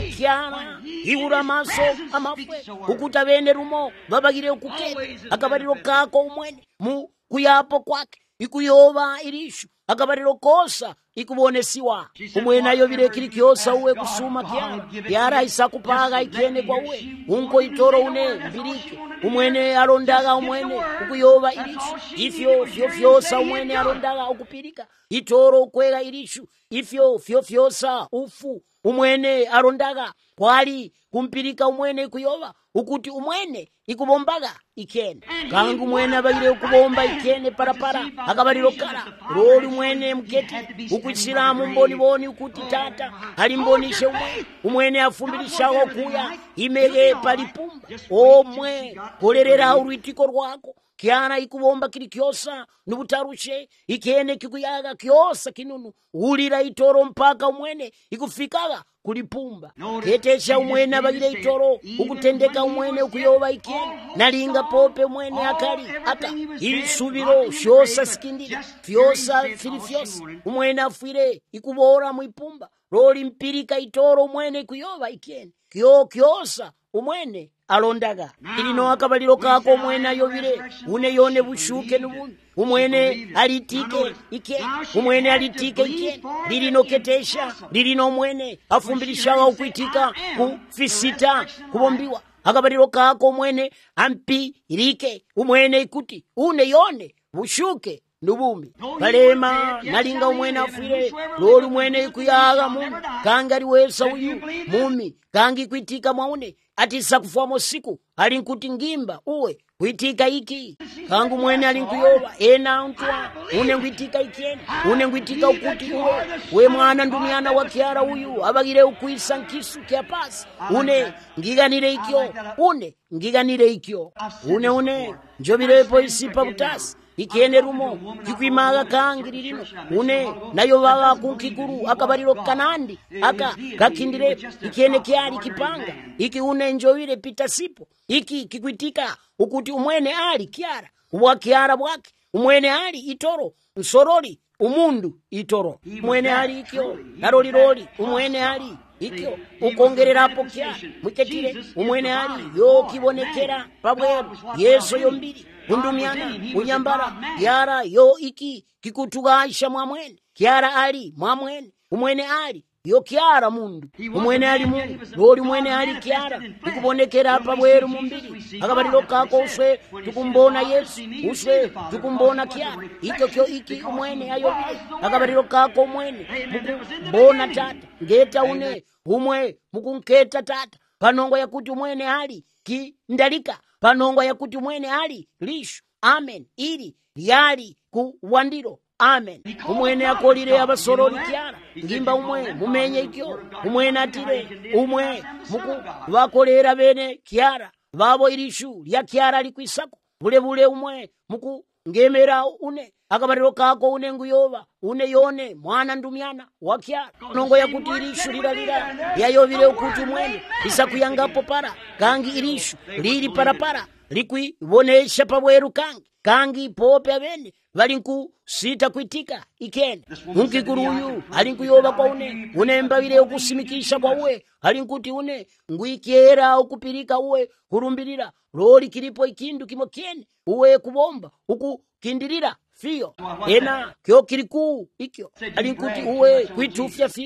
okyana iura maso amafwe ukuta bene rumo babagire ukukene akabariro kako umwene mu kuyapo kwake ikuyoba irishu akabariro kosa ikubonesiwa umwene ayobire kiri kyosa uwe kusuma kyana yara isakupaga ikene kwa uwe unko itoro une mbirike umwene alondaga umwene ukuyoba irishu ifyo fyo fyosa umwene alondaga ukupirika itoro kwega irishu ifyo fyo fyosa ufu umwene alondaga kwali kumpirika umwene kuyoba ukuti umwene ikubombaga ikene kangu umwene abagire ukubomba ikene parapara akabaliro kala roli umwene mketi ukuisilamu mboni boni ukuti tata alimbonishe umwene umwene afumbilishaho kuya imege palipumba omwe kolerera urwitiko rwako kiana ikubomba kili kyosa nubutarushe ikene kikuyaga kyosa kinunu ulira itoro mpaka umwene ikufikaga kulipumba ketesha umwene abagire itoro ukutendeka umwene ukuyoba ikene nalinga pope umwene akali aka ili subiro shosa sikindira fyosa filifyosa umwene afwire ikubora muipumba roli mpirika itoro umwene kuyoba ikene kyo kyosa umwene alondaga ilino akabaliro kako umwene ayobire une yone bushuke nubu umwene alitike ike umwene alitike ike lilino ketesha lilino umwene afumbilishawa ukwitika kufisita kubombiwa akabaliro kako umwene ampirike umwene ikuti une yone bushuke nubumi balema nalinga umwene afire loli umwene ikuyaga mumi kangi aliwesa uyu mumi kangi kwitika mwaune atisa kufuamo siku alinkuti ngimba uwe kwitika iki kangu mwene alinkuyoba ena untwa une ngwitika ikene une ngwitika ukuti uwe we mwana ndumyana wa kiara uyu abagire ukwisa nkisu kya pasi une ngiganire ikyo une ngiganire ikyo une une njobirepo isipa butasi ikene rumo kikwimaga kangi lirino une nayo baga kunkikuru akabariro kanandi aka kakindire ikene kyali kipanga iki une njowire pita sipo iki kikwitika ukuti umwene ali kiara ubwa kiara bwake umwene ali itoro nsoroli umundu itoro umwene ali ikyo naroliroli umwene ali ikyo ukongererapo kya mwiketire umwene ali yo kibonekera pabweru yeso yombiri undumyana unyambara yara yo iki kikutugaisha mwamwene kiara ali mwamwene umwene ali yo kiara mundu umwene ali mundu loli umwene ali kiara ikubonekera hapa bweru mumbiri akabaliro kako uswe tukumbona yesu uswe tukumbona kiara ikyo kyo iki umwene ayobile akabaliro kako umwene mukumbona tata ngeta une umwe mukunketa tata panongo yakuti umwene ali kindalika panongo yakuti umwene ali lishu amen ili lyali kuwandiro amen umwene akolire abasoroli kiara ngimba umwe mumenye ikyo umwene atire umwe muku bakolera bene kiara babo ilishu lya kiara likwisako bule bule umwe muku ngemera une akabariro kako une nguyoba une yone mwana ndumyana wa kiara nongo yakuti ilishu lilalira yayobire ukuti umwene isakuyangapo para kangi ilishu lili parapara likwibonesha pabweru kangi kangi pope abene balinku sita kwitika ikene munkikuru uyu alinkuyoba kwa une unembawire ukusimikisha kwa uwe alinkuti une ngwikiera ukupirika uwe kurumbirira loli kilipo ikindu kimo kene uwe kubomba ukukindirira fiyo ena kyo kiliku ikyo alinkuti uwe kwitufya fiyo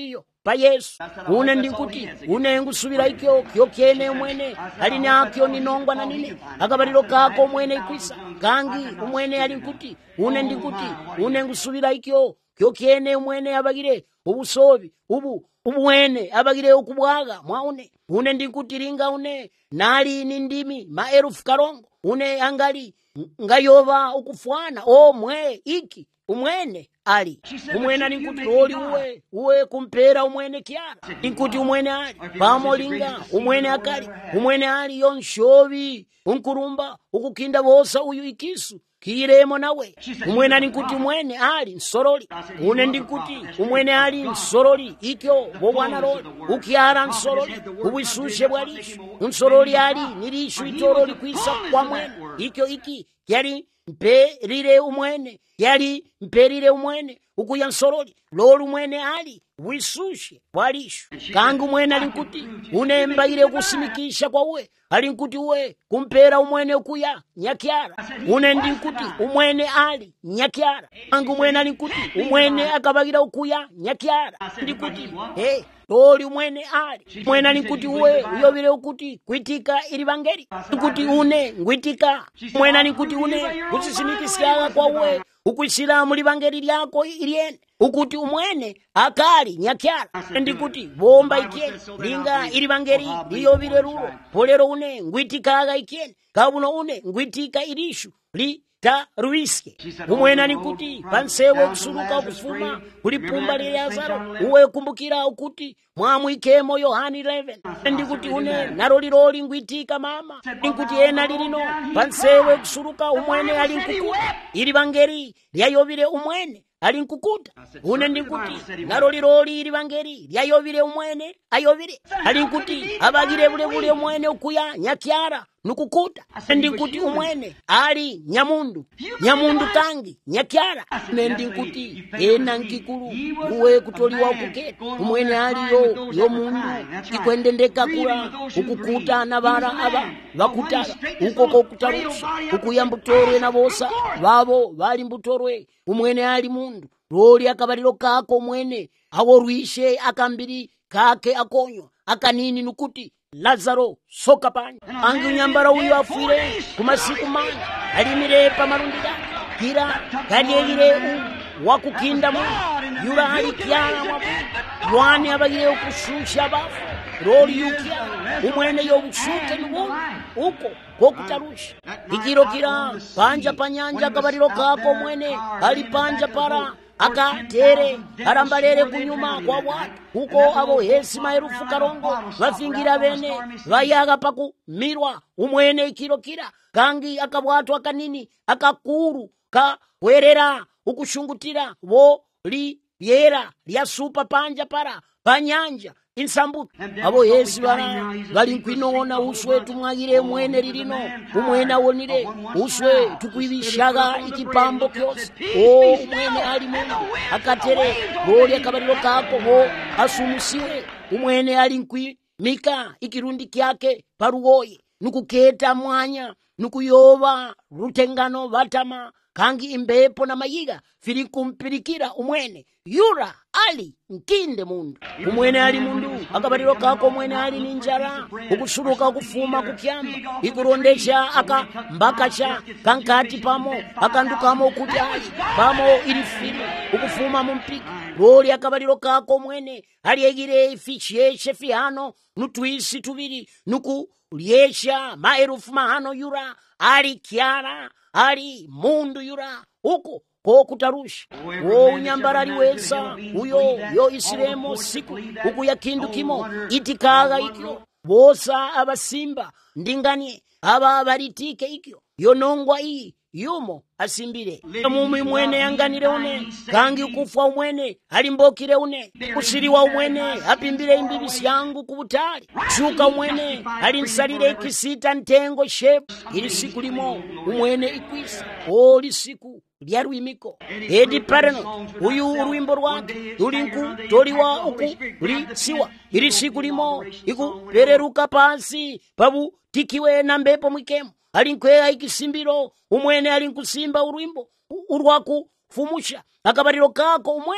pa Yesu. Une ndikuti une ngusubira ikyo kyo kyene umwene ali nakyo ninongwa na nine akabaliro kako umwene ikwisa kangi umwene ali nkuti une ndikuti une ngusubira ikyo kyo kyene umwene abagire ubusobi ubu umwene abagire okubwaga mwaune une ndikuti linga une nali nindimi maerufu karongo une angali ngayoba ukufwana o mwe iki umwene ali umwene ali nkuti loli uwe uwe kumpera umwene kyara nkuti umwene ali pamolinga umwene akali umwene ali yonshobi unkurumba ukukinda bosa uyu ikisu kiremo nawe umwene ali nkuti umwene ali nsoroli une ndikuti umwene ali nsoroli ikyo bobwana roli ukyara nsoroli ubisushe bwalisho nsoroli ali nirishu itoroli kwisa kwa mwene ikyo iki yali mperire umwene yali mperire umwene ukuya nsoroli lolu umwene ali wisushe bwalisho kangi umwene ali nkuti unembaire kusimikisha kwa uwe ali nkuti uwe kumpera umwene ukuya nyakyara une ndi nkuti umwene ali nyakyara kangi umwene ali nkuti umwene akabagira ukuya nyakyara ndi kuti hey loli umwene ali umwene ali nkuti uwe uyobire ukuti kwitika ili bangeri nkuti une ngwitika umwene ali nkuti une kusisimikisyaga kwa uwe ukwisira muri bangeri lyako iliene ukuti umwene akali nyakyara ndikuti bomba ikyene linga ili bangeri liyobire rulo polero une ngwitikaga ikyene kabuno une ngwitika ilishu li ta ruiske umwene ali nkuti pansewe kusuluka kufuma kuli pumba lile Lazaro uwe kumbukira ukuti mwamwikemo Yohani eleven ndikuti une naroliroli ngwitika mama ndikuti ena lilino pansewe kusuluka umwene ali nkukuta ili bangeri lyayobire umwene ali nkukuta une ndikuti naroliroli ili bangeri lyayobire umwene ayobire ali nkuti abagire bule bule umwene ukuya nyakyara nukukuta ndikuti umwene ali nyamundu nyamundu kangi nyakyara ndikuti ena nkikulu uwe kutoliwa ukuketa umwene aliyo yo mundu ikwendendeka kula ukukuta na bara aba bakutala ukoko kutarusha ukuyambutorwe na bosa babo bali mbutorwe umwene ali mundu loli akabaliro kako umwene aworwishe akambiri kake akonyo akanini nukuti Lazaro soka panya angi unyambara uyu afire kumasiku mani alimire pa marundi gake kira kanyegire wakukinda mu yura ali kyana mwabu wani abagire ukushusha bafu roli yukia umwene yo bushute nubu uko kokutarusha ikiro kira panja panyanja kabariro kako umwene ali panja para akatere arambalere kunyuma kwa watu huko abo hesi maerufu karongo bafingira bene bayaga paku mirwa umwene ikiro kira kangi akabwatu akanini akakuru ka werera ukushungutira bo li yera lya supa panja para panyanja insambu abo Yesu bara bali nkwinona uswe tumwagire mwene lilino umwene wonire uswe tukwibishaga ikipambo kyose o umwene ali mungu akatere boli akabaliro kako ho asumusiwe umwene ali nkwi mika ikirundi kyake parugoye nukuketa mwanya nukuyoba rutengano batama kangi imbepo na mayiga fili kumpirikira umwene yura ali nkinde mundu umwene ali mundu akabaliro kako umwene ali ninjara ukusuruka kufuma kukyamba ikurondesha aka mbakacha kankati pamo akandukamo kuti ali pamo ilifili ukufuma mumpiki roli akabaliro kako umwene ali egire ificheshe fihano nutwisi tubiri nuku uliesha maerufu mahano yura ali kyara ali mundu yura uko kokutarusha wo unyambara liweza uyo yo isiremo siku uku ya kindu kimo itikaga ikyo bosa abasimba ndinganie aba baritike ikyo yonongwa iyi yumo asimbire mumi mwene yanganire une kangi ukufwa umwene alimbokire une kusiriwa umwene apimbire imbibisi yangu kubutali shuka umwene alinsalire ikisita ntengo shepu ili siku limo umwene ikwisa oli siku lya rwimiko edi parano uyu urwimbo rwake ulinku toliwa uku uli siwa ili siku limo iku pereruka pansi pabu tikiwe na mbepo mwikemo alinkwea ikisimbiro umwene alinkusimba urwimbo urwaku fumusha akabaliro kako umwene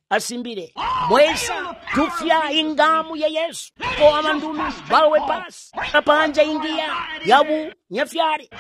asimbire bwesa tufya ingamu ya Yesu ko amandulu balwe pasi apanja ingia yabu nyafyari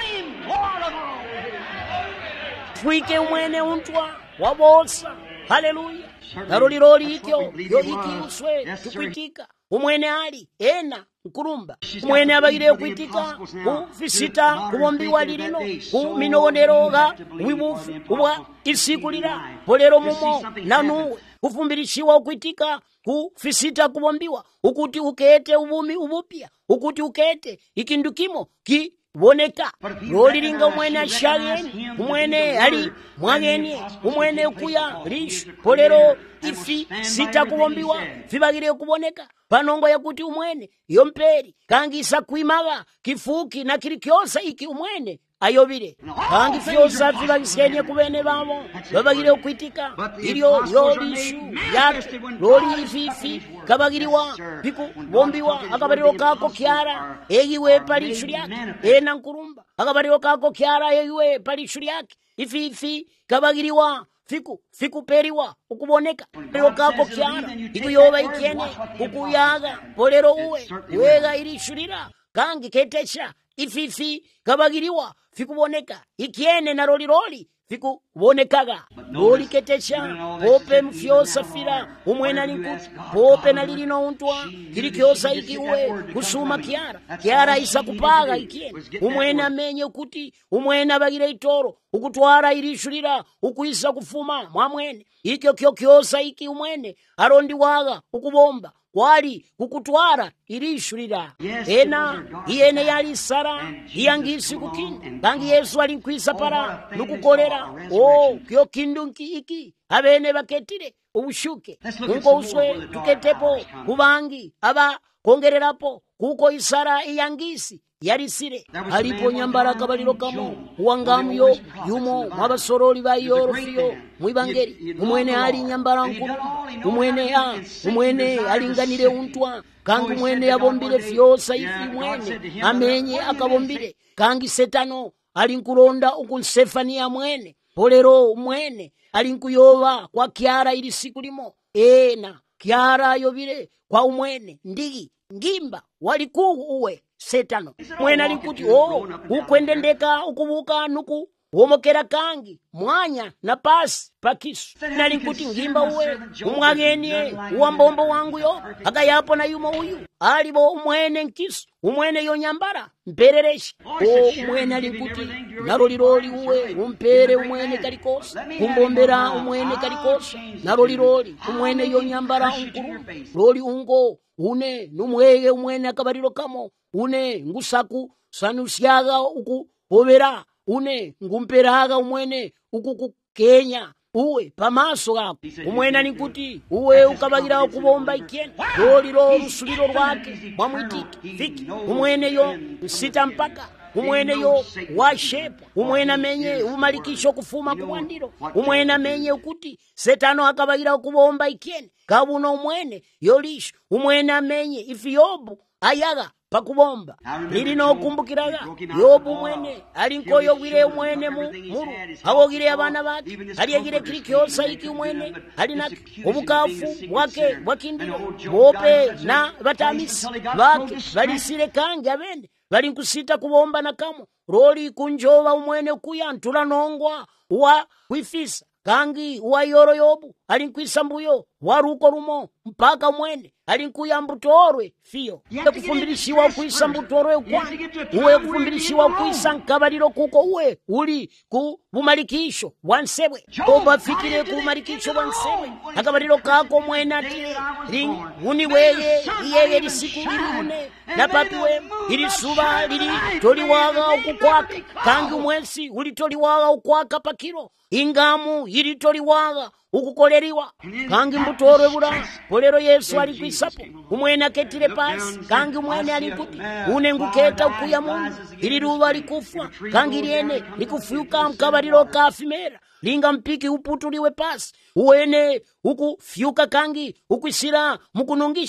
twike umwene untwa wabosa. Haleluya. Naroliroli ikyo yo iki uswe tukwitika umwene ali ena nkurumba umwene abaire kwitika ku visita kubombiwa lirino ku minonderoga wibufu ubwa isikulira polero mumo nanu kufumbirishiwa ukwitika ku visita kubombiwa ukuti ukete ubumi ubupya ukuti ukete ikindu kimo ki boneka roliringa umwene ashageni umwene ali mwageni umwene kuya lishu polero ifi sita kubombiwa vibagire kuboneka panongo yakuti umwene yomperi kangisa kwimaga kifuki na kirikyosa iki umwene ayobire kangi fyosa vibagisenye kubene babo babagire kwitika ilyo lolishu yake loli ififi kabagiriwa biku bombiwa akabariro kako kyara egiwe palishu yake ena nkurumba akabariro kako kyara egiwe palishu yake ififi kabagiriwa fiku fiku periwa ukuboneka leo kako kyara ikuyoba ikene ukuyaga polero uwe wega irishurira kangi ketesha ififi kabagiriwa fikuboneka ikiene na roli roli fikubonekaga roli ketesha pope mfyosa fira umwena ninkuti pope na lilino untwa kirikyosa iki uwe kusuma kiara kiara isa kupaga ikiene umwena menye ukuti umwena bagire itoro ukutwara irishurira ukuisa kufuma mwamwene ikyo kyo kyosa iki umwene arondi waga ukubomba kwali kukutwara irishurira ena iyene yali sara iyangisi kukini kangi Yesu alinkwisa para nukukolera o kyo kindu iki abene baketire ubushuke nko uswe tuketepo kubangi aba kongererapo kuko isara iyangisi yarisire alipo nyambara kabaliro kamo uwangamu yo yumo mwabasoroli ba yorofiyo mwibangeri umwene ali nyambara nkuru umwene ya umwene alinganire untwa kangi umwene yabombire fyosa ifi mwene amenye akabombire kangi setano alinkulonda ukunsefania mwene polero umwene alinkuyoba kwa kiara ili siku limo ena kiara yobire kwa umwene ndigi ngimba walikugu uwe setano mwena likuti o ukwendendeka ukubuka nuku womokera kangi mwanya na pasi pakisu nalikuti ngimba uwe umwagenie uwambombo wangu yo akayapo na yumo uyu alibo umwene nkisu umwene yo nyambara mperereshi o umwene alikuti naroliroli uwe umpere umwene kalikosa kumbombera umwene kalikosa naroliroli umwene yo nyambara unkuru roli ungo une numwege umwene akabariro kamo une ngusaku sanusyaga uku obera une ngumperaga umwene uku kukenya uwe pamaso gako umwene nikuti uwe ukabagira kubomba ikene loli lo rusuliro rwake mwamwitiki fiki umwene yo sita mpaka umwene yo washepa umwene amenye umalikisho kufuma kuwandiro umwene amenye ukuti setano akabagira kubomba ikene kabuno umwene yolisho umwene amenye ifi Yobu ayaga pakubomba lilino kumbukiraga Yobu mwene alinkoyo gwire umwene mu muru hawogire abana bake aliyegire kirikyosa iki umwene alina obukafu bwake bwakindiro bope na batamisi bake balisire kangi abene balinkusita kubomba na kamo roli kunjova umwene kuyantula nongwa wa kwifisa kangi wa yoro Yobu alinkwisambuyo waruko rumo mpaka umwene alinkuyambutorwe fiyo kufumbirishiwa ukwisambutorwe kwa uwe kufumbirishiwa ukwisa nkabaliro kuko uwe uli ku bumalikisho wansebwe oba fikire ku bumalikisho wansebwe akabaliro kako mwene ati ring uni weye iyeye lisiku lirune na papiwe ili suba lili toliwaga ukukwaka kangi umwensi uli toliwaga ukwaka pakiro ingamu ili toliwaga ukukoleriwa kangi mbutorwe bula polero Yesu alikwisapo umwene aketire pasi kangi umwene alikuti unenguketa ukuya Mungu ili ruba likufwa kangi liene likufyuka mkabaliro kafimera linga mpiki uputuliwe pasi uwene ukufyuka kangi ukwisira mukunungisha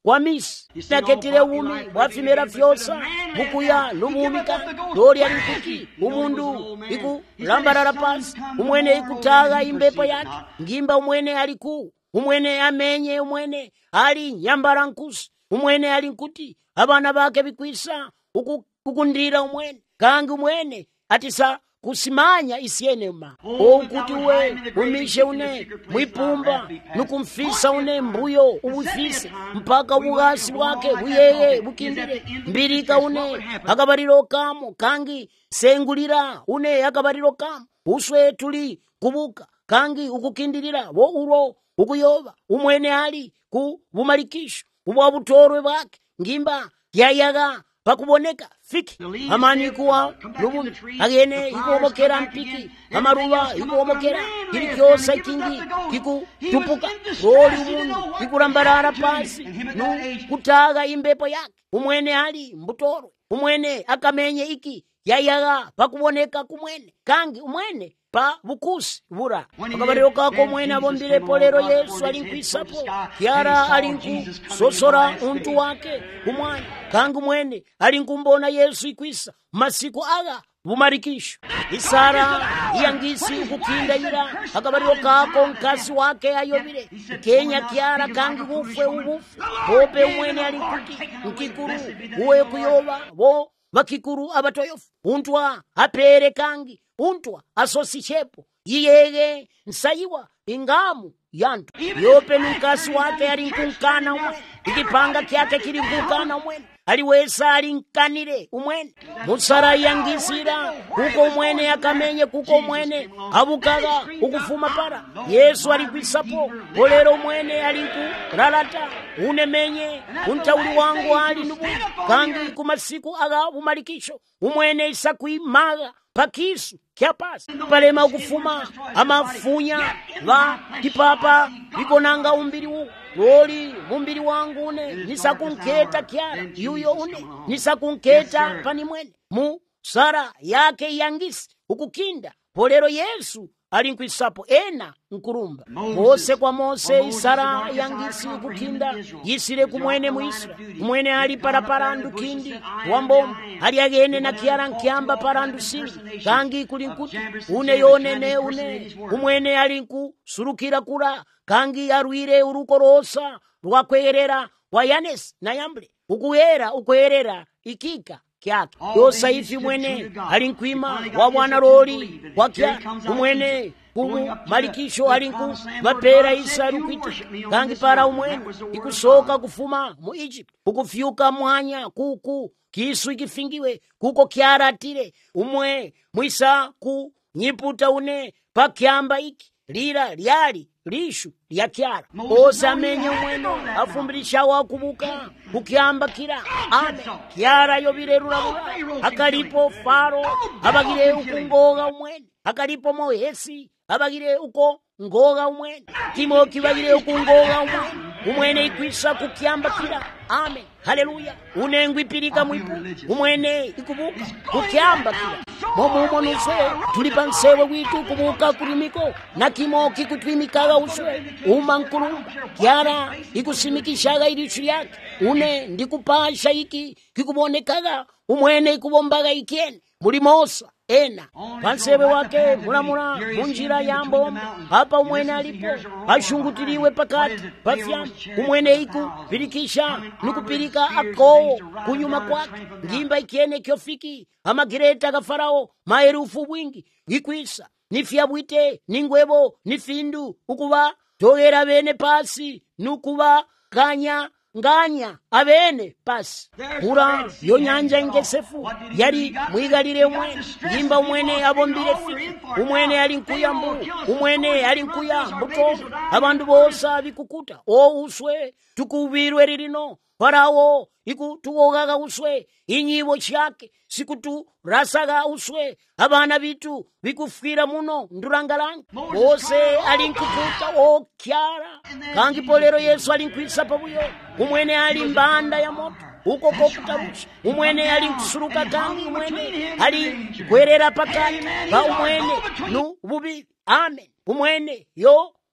kwamisi naketile umi bwafimera fyosa bukuya numuumika loli ali nkuti umundu ikulambalala pasi umwene ikutaga imbepo yake ngimba umwene aliku umwene amenye umwene ali nyambala nkusi umwene ali nkuti abana bake bikwisa ukukundira umwene kangi umwene atisa kusimanya isienema okuti we umishe une mwipumba nukumfisa une mbuyo ubufise mpaka ubugasi bwake buyeye bukindire mbirika une akabariro kamo kangi sengulira une akabariro kamo uswe tuli kubuka kangi ukukindirira wo uro ukuyoba umwene ali ku bumalikisho ubwa butorwe bwake ngimba yayaga pakuboneka fiki amani kuwa lubu agene ikuomokera mpiki amaruba ikuomokera kiri kyosa kingi kiku tupuka goli umundu ikurambarara pasi nu kutaga imbepo yake umwene ali mbutorwe umwene akamenye iki yayaga pakuboneka kumwene kangi umwene pa bukusi bura akabariro kako umwene abombile polero Yesu alinkwisapo kyara alinku sosora untu wake umwana kangi umwene alinkumbona Yesu ikwisa masiku aga bumarikisho isara iyangisi ukukindayira akabariro kako nkasi wake ayobile kenya kyara kangi ufwe ubufu bope umwene alinkuti nkikuru uwe kuyoba bo bakikuru abatoyofu untwa apere kangi untwa asosichepo yiyege nsayiwa ingamu yantu yope nkasi wake alinkunkana umwene ikipanga kyake kilinkukana umwene aliwesa alinkanire umwene musara yangisira kuko umwene akamenye kuko umwene abukaga ukufuma para Yesu alikwisapo olero umwene alinku lalata unemenye untauli wangu ali nubu kangi kumasiku aga bumalikisho umwene isakwimaga pakisu kyapasi palema ukufuma amafunya va kipapa ikonanga umbiri wu loli mumbiri wangu une nisakunketa kyara yuyo une nisakunketa pani mwene mu sara yake yangisi ukukinda polero Yesu alinkwisapo ena nkurumba Mose kwa Mose isara yangisi ukukinda yisire kumwene muisra umwene ali paraparandu kindi wambomba ali agene na kiara nkiamba parandu sini kangi kulinkuti une yonene une umwene alinku surukira kura kangi arwire urukorosa rwakwerera wayanes na yamble ukuyera ukwerera ikika kyake yosa ifi mwene alinkwima wabwana loli wakya umwene kumu malikisho alinku mapera isa rukwita kangi para umwene ikusoka kufuma mu Egypt ukufyuka mwanya kuku kisu ikifingiwe kuko kyaratire umwe mwisa ku nyiputa une pakyamba iki lira lyali lishu lya kyara osa menye umwene afumbirisha wakubuka kukyamba kira ame kyara yobire rurabura akalipo Faro abagire ukungoga umwene akalipo Mohesi abagire uko ngoga umwene Timo kibagire ukungoga umwene umwene ikwisa kukyamba kira amen haleluya unengwi pirika mwipu umwene ikubuka kukyamba kira momo nuse tulipa nsewe witu kubuka kulimiko na kimo kikutwimikaga uswe umankurumba kyara ikusimikishaga ilishu yake une ndikupasha iki kikubonekaga umwene ikubombaga ikene muri Mosa ena pansebe wake mulamula munjira yambomba hapa umwene alipo ashungutiliwe pakati pafyama umwene iku pirikisha nukupirika akowo kunyuma kwake ngimba ikene kyofiki amagireta ga Farao maerufu bwingi ikwisa nifyabwite ningwebo nifindu ukuba togera bene pasi nukuba kanya nganya abene pasi kura yo nyanja ingesefu yari mwigalire umwene ngimba umwene abombire fiki umwene ali nkuyambu umwene ali nkuyambu abantu bosa bikukuta o uswe tukubirwe ririno Farao iku tuogaga uswe inyibo chake sikutu rasaga uswe abana bitu bikufira muno ndurangalanga bose alinkukuta o kyara kangi polero Yesu alinkwisa pabuyo umwene ali mbanda ya moto uko kokutabuchi umwene alinkusuruka kangi umwene ali kwerera pakati ba umwene nu bubi amen umwene yo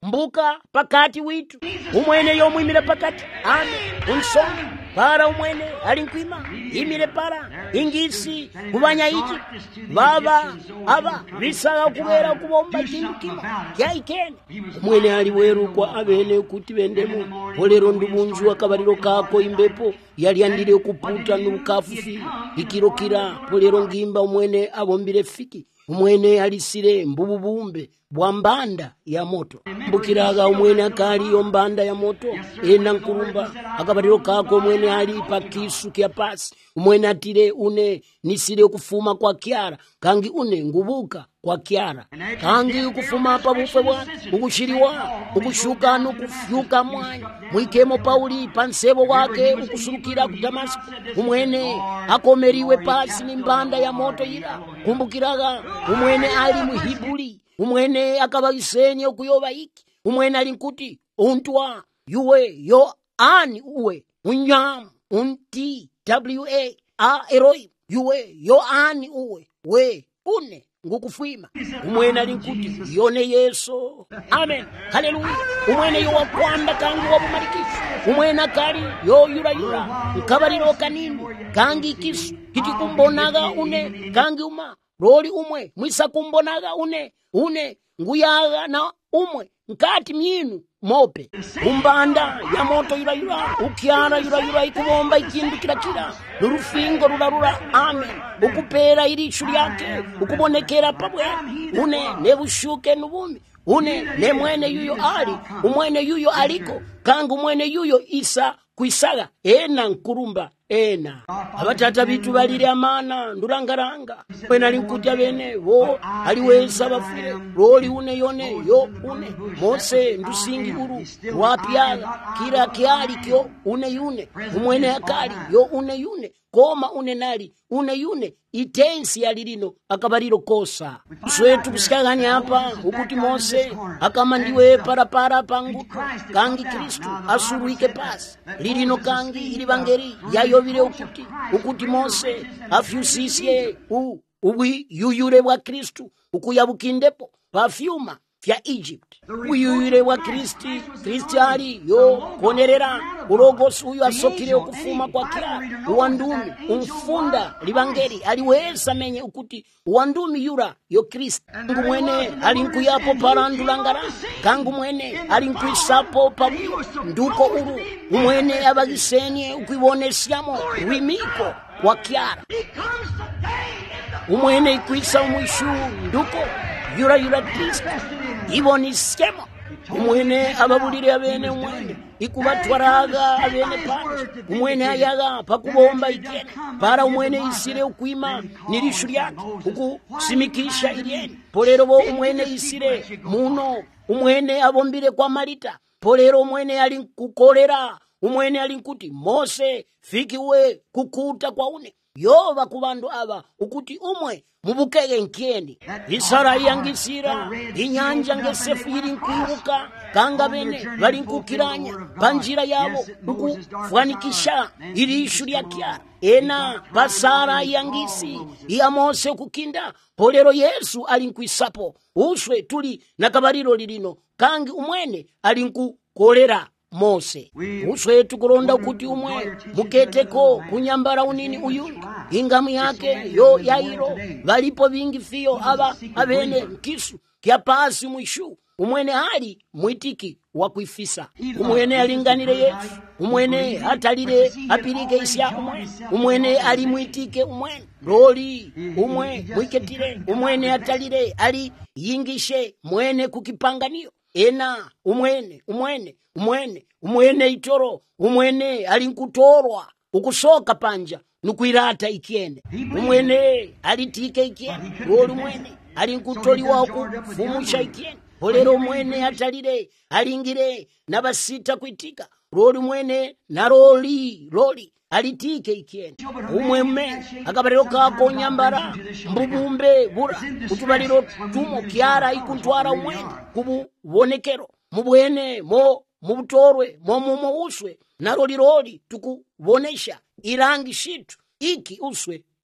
mbuka pakati witu umwene yomwimire pakati ame unsonga para umwene ali nkwima imire para ingisi kubanya Egypt baba aba bisaga kubera kubomba kintu kima kyaikene umwene ali weru kwa abene kuti bendemo olero ndubunju akabariro kako imbepo yali andire kuputa nukafufi ikirokira polero ngimba umwene abombire fiki umwene alisire mbububumbe bwambanda ya moto mbukiraga umwene akali yombanda ya moto ena nkurumba akabariro kako umwene ali pakisu kya pasi umwene atire une nisire kufuma kwa Kyara kangi une ngubuka kwa Kyara kangi kufuma pa bufe bwa ukushiriwa ukushuka nukufyuka mwanya mwikemo Pauli pansebo wake ukusurukira ku Damasco umwene akomeriwe pasi ni mbanda ya moto ira kumbukiraga umwene ali muhibuli umwene akabagisenye okuyoba iki umwene ali nkuti untwa yuwe yo ani uwe unyam unti wa a eroi yuwe yo ani uwe we une ngukufima umwene ali nkuti yone Yesu amen haleluya umwene yo wakwanda kangi wabumarikisi umwene akali yo yura yura nkabariro kanini kangi kisu kitikumbonaga une kangi uma roli umwe mwisa kumbonaga une une nguyaga na umwe nkati myinu mope umbanda ya moto yura yura ukiara yura yura ikubomba ikindu kirakira nurufingo rurarura amen ukupera irishu lyake ukubonekera pabwe une nebushuke nubumi une ne mwene yuyo ali umwene yuyo aliko kangu mwene yuyo isa kwisaga ena nkurumba ena abatata bitu balire amana ndurangaranga wena linkutia bene wo aliweza bafire roli une yone yo une Mose ndusingi uru wapyaga kira kyali kyo une yune umwene akali yo une yune koma une nali une yune itensi yalilino akabariro kosa swetu kusikagani hapa ukuti Mose akamandiwe para para pangutu kangi Kristu asuruike pasi lilino kangi ilibangeri yayobire ukuti ukuti Mose afyusisye u uwi yuyure wa Kristu ukuyabukindepo pafyuma vya Egypt uyuyure wa Kristi Kristiari yo konerera urogosi uyu asokire okufuma kwa Kyara uwandumi umfunda libangeri aliweza menye ukuti uwandumi yura yo Kristi kangu mwene alinkuyapo parandulangara kangu mwene alinkwisapo pabio nduko uru umwene abagisenye ukwibonesyamo wimiko kwa Kyara umwene ikwisa umwishu nduko yura yura Kristo iboni skema umwene ababulire abene umwene ikubatwaraga abene panje umwene ayaga pakubomba ikene para umwene isire ukwima nirishu lyake ukusimikisha ilieni polero bo umwene isire muno umwene abombire kwa Marita polero umwene ali kukolera umwene ali nkuti Mose fikiwe kukuta kwa une yoba kubandu aba ukuti umwe mubukege nkeni isara yangisira inyanja ngesefu yiri nkwibuka kanga bene bali nkukiranya panjira yabo ukufanikisha irishu lya Kyara ena basara yangisi ya Mose kukinda polero Yesu ali nkwisapo uswe tuli nakabariro lilino kangi umwene ali nkukolera Mose uswe tukuronda kuti umwe muketeko kunyambara unini uyuni ingamu yake yo yairo valipo vingi fiyo aba abene kisu kya pasi mwishu umwene hali mwitiki wa kuifisa umwene alinganire Yesu umwene hatalire apirike isya umwene umwene ali mwitike umwene roli umwe mwiketire umwene hatalire ali yingishe mwene kukipanganiyo ena umwene umwene umwene umwene itoro umwene alinkutorwa ukusoka panja nukuirata ikiene umwene alitike ikiene roli umwene alinkutoliwa okufumusha ikiene polero umwene atalire alingire nabasita kwitika roli umwene na roli roli alitike ikiene umweme akabariro kako nyambara mbubumbe bura utubaliro tumo Kyara ikuntwara umwene kububonekero mubwene mo mubutorwe mo mumo uswe na roli roli tukubonesha irangi shitu iki uswe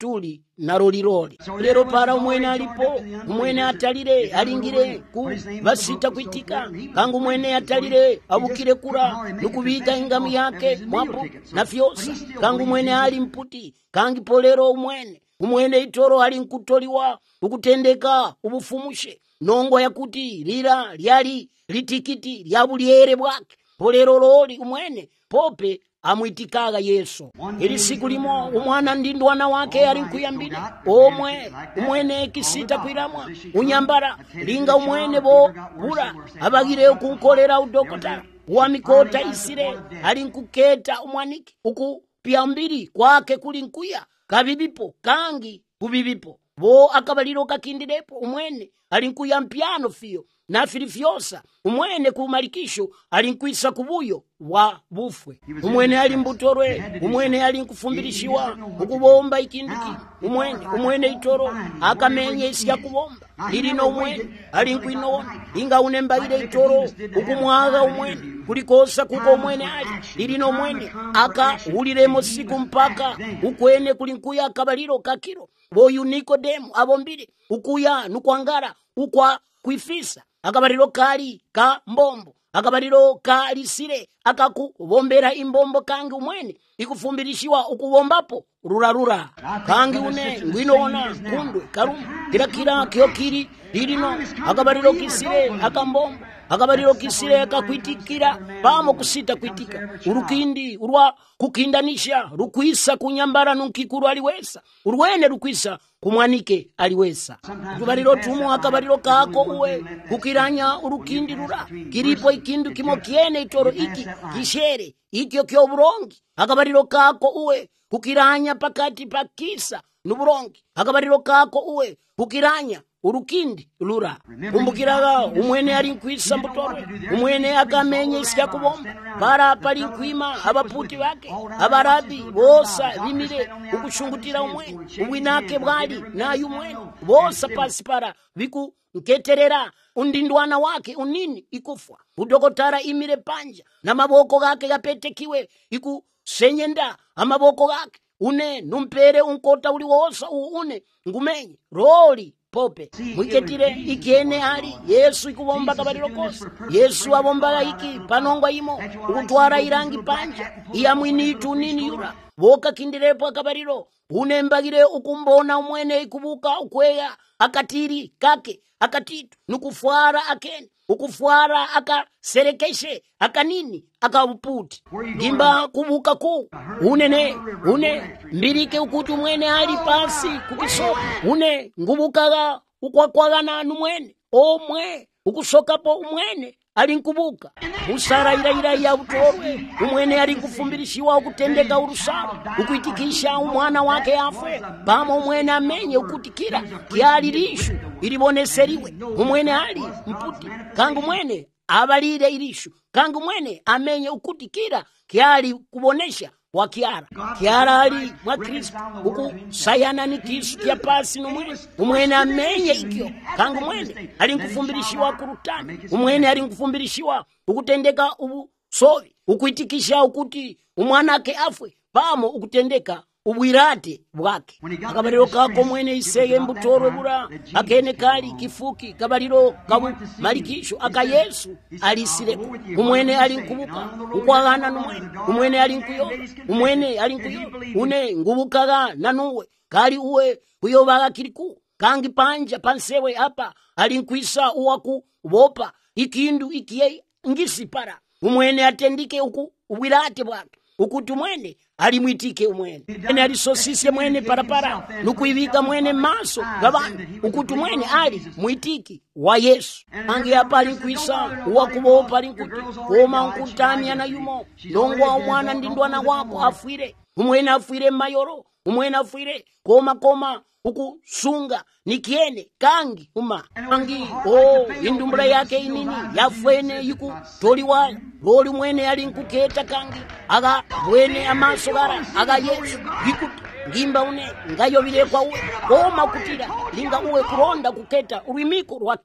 tuli nalo liloli. Lero para umwene alipo, umwene atalire alingire ku basita kwitika, kangu umwene atalire abukire kura nukubika ingamu yake mwapo na fyosa, kangu umwene ali mputi, kangi polero umwene umwene itoro ali nkutoliwa ukutendeka ubufumushe nongo yakuti lira lyali litikiti lyabuliere bwake polero loli umwene pope amwitikaga Yesu. Ili siku limo umwana ndindwana wake ali nkuyambire omwe umwene kisita kwiramwa unyambara linga umwene bo bura abagire kunkolera udokota wa mikota isire ali nkuketa umwaniki uku piambiri kwake kuli nkuya kabibipo kangi kubibipo bo akabaliro kakindirepo umwene ali nkuya mpiano fiyo na filifyosa umwene kumalikisho ali nkuisa kubuyo wa bufwe umwene ali mbutorwe umwene ali nkufumbirishiwa ukubomba ikindiki umwene umwene itoro akamenye isi ya kubomba ilino umwene ali nkuinona inga unembaile itoro ukumwaga umwene kulikosa kuko umwene ali ilino umwene aka uliremo siku mpaka ukwene kulinkuya akabaliro kakiro boyu Nikodemu abombile ukuya nukwangara ukwa kuifisa akabaliro kali ka mbombo akabaliro kali sire akakubombera imbombo kangi umwene ikufumbirishiwa ukubombapo rura rura kangi une ngwinona kundwe karumu kila kila kiokiri lilino akabaliro kisire akambombo akabaliro kisire akakwitikira pamo kusita kwitika urukindi urwa kukindanisha rukwisa kunyambara nunkikuru aliwesa urwene rukwisa kumwanike aliwesa kubaliro tumu akabaliro kako uwe kukiranya urukindi rura kiripo ikindu kimo kiene itoro iki kishere ikyo kyo burongi akabaliro kako uwe kukiranya pakati pakisa nuburongi akabaliro kako uwe kukiranya urukindi lura kumbukiraga umwene ali nkwisa mbutorwe umwene akamenye isya kubomba para pali nkwima abaputi bake abarabi bosa bimire ukushungutira umwene ubwinake bwali nayo umwene bosa pasi para biku nketerera undindwana wake unini ikufwa udokotara imire panja na maboko gake gapetekiwe iku senyenda amaboko gake une numpere unkota uli wosa une ngumenye roli pope mwiketire ikene ali Yesu ikubomba kabaliro kosa Yesu abomba iki panongwa imo ukutwara irangi panja iya mwinitu nini yura boka kindirepo akabaliro unembagire ukumbona umwene ikubuka ukweya akatiri kake akatitu nukufwara akene ukufwara akaserekeshe akanini akabuputi gimba kubuka ku unene une mbirike ukuti umwene ali pasi kukiso une ngubukaga ukwakwagana numwene omwe ukusokapo umwene ali nkubuka usara ira ira ya utorwe umwene ali kufumbirishiwa ukutendeka urusaro ukuitikisha umwana wake afwe pamo umwene amenye ukutikira kiali rishu iliboneseriwe umwene ali mputi kangu mwene abalire irishu kangu mwene amenye ukutikira kiali kubonesha wa kiara kiara ali mwa Kristo uku sayana ni kisu kia pasi numwene umwene amenye ikyo kangu mwene ali nkufumbirishiwa kurutani umwene ali nkufumbirishiwa ukutendeka ubu sovi ukuitikisha ukuti umwanake afwe pamo ukutendeka ubwirate bwake akabaliro kako mwene iseye mbutorwe bura akene kali kifuki kabaliro kabu malikisho aka Yesu alisire umwene ali nkubuka ukwagana numwene umwene ali nkuyo umwene ali nkuyo une ngubukaga nanuwe kali uwe kuyobaga kiriku kangi panja pansewe hapa ali nkwisa uwaku bopa ikindu ikiye ngisi para umwene atendike uku ubwirate bwake ukuti mwene alimwitike umwene mwene alisosisye mwene parapara nukuivika mwene maso gabana ukuti mwene ali mwitiki wa Yesu angi hapa alinkwisa uwakubopa alinkuti koma nkutania na yumo nongwa umwana ndindwana wako afwire umwene afwire mayoro umwene afwire koma koma ukusunga nikiene kangi uma kangi oh indumbula yake inini yafwene yiku toliwa roli mwene yali nkuketa kangi aga mwene amaso gara aga Yesu yiku ngimba une ngayo bile kwa uwe koma kutira linga uwe kuronda kuketa urimiko rwa kiara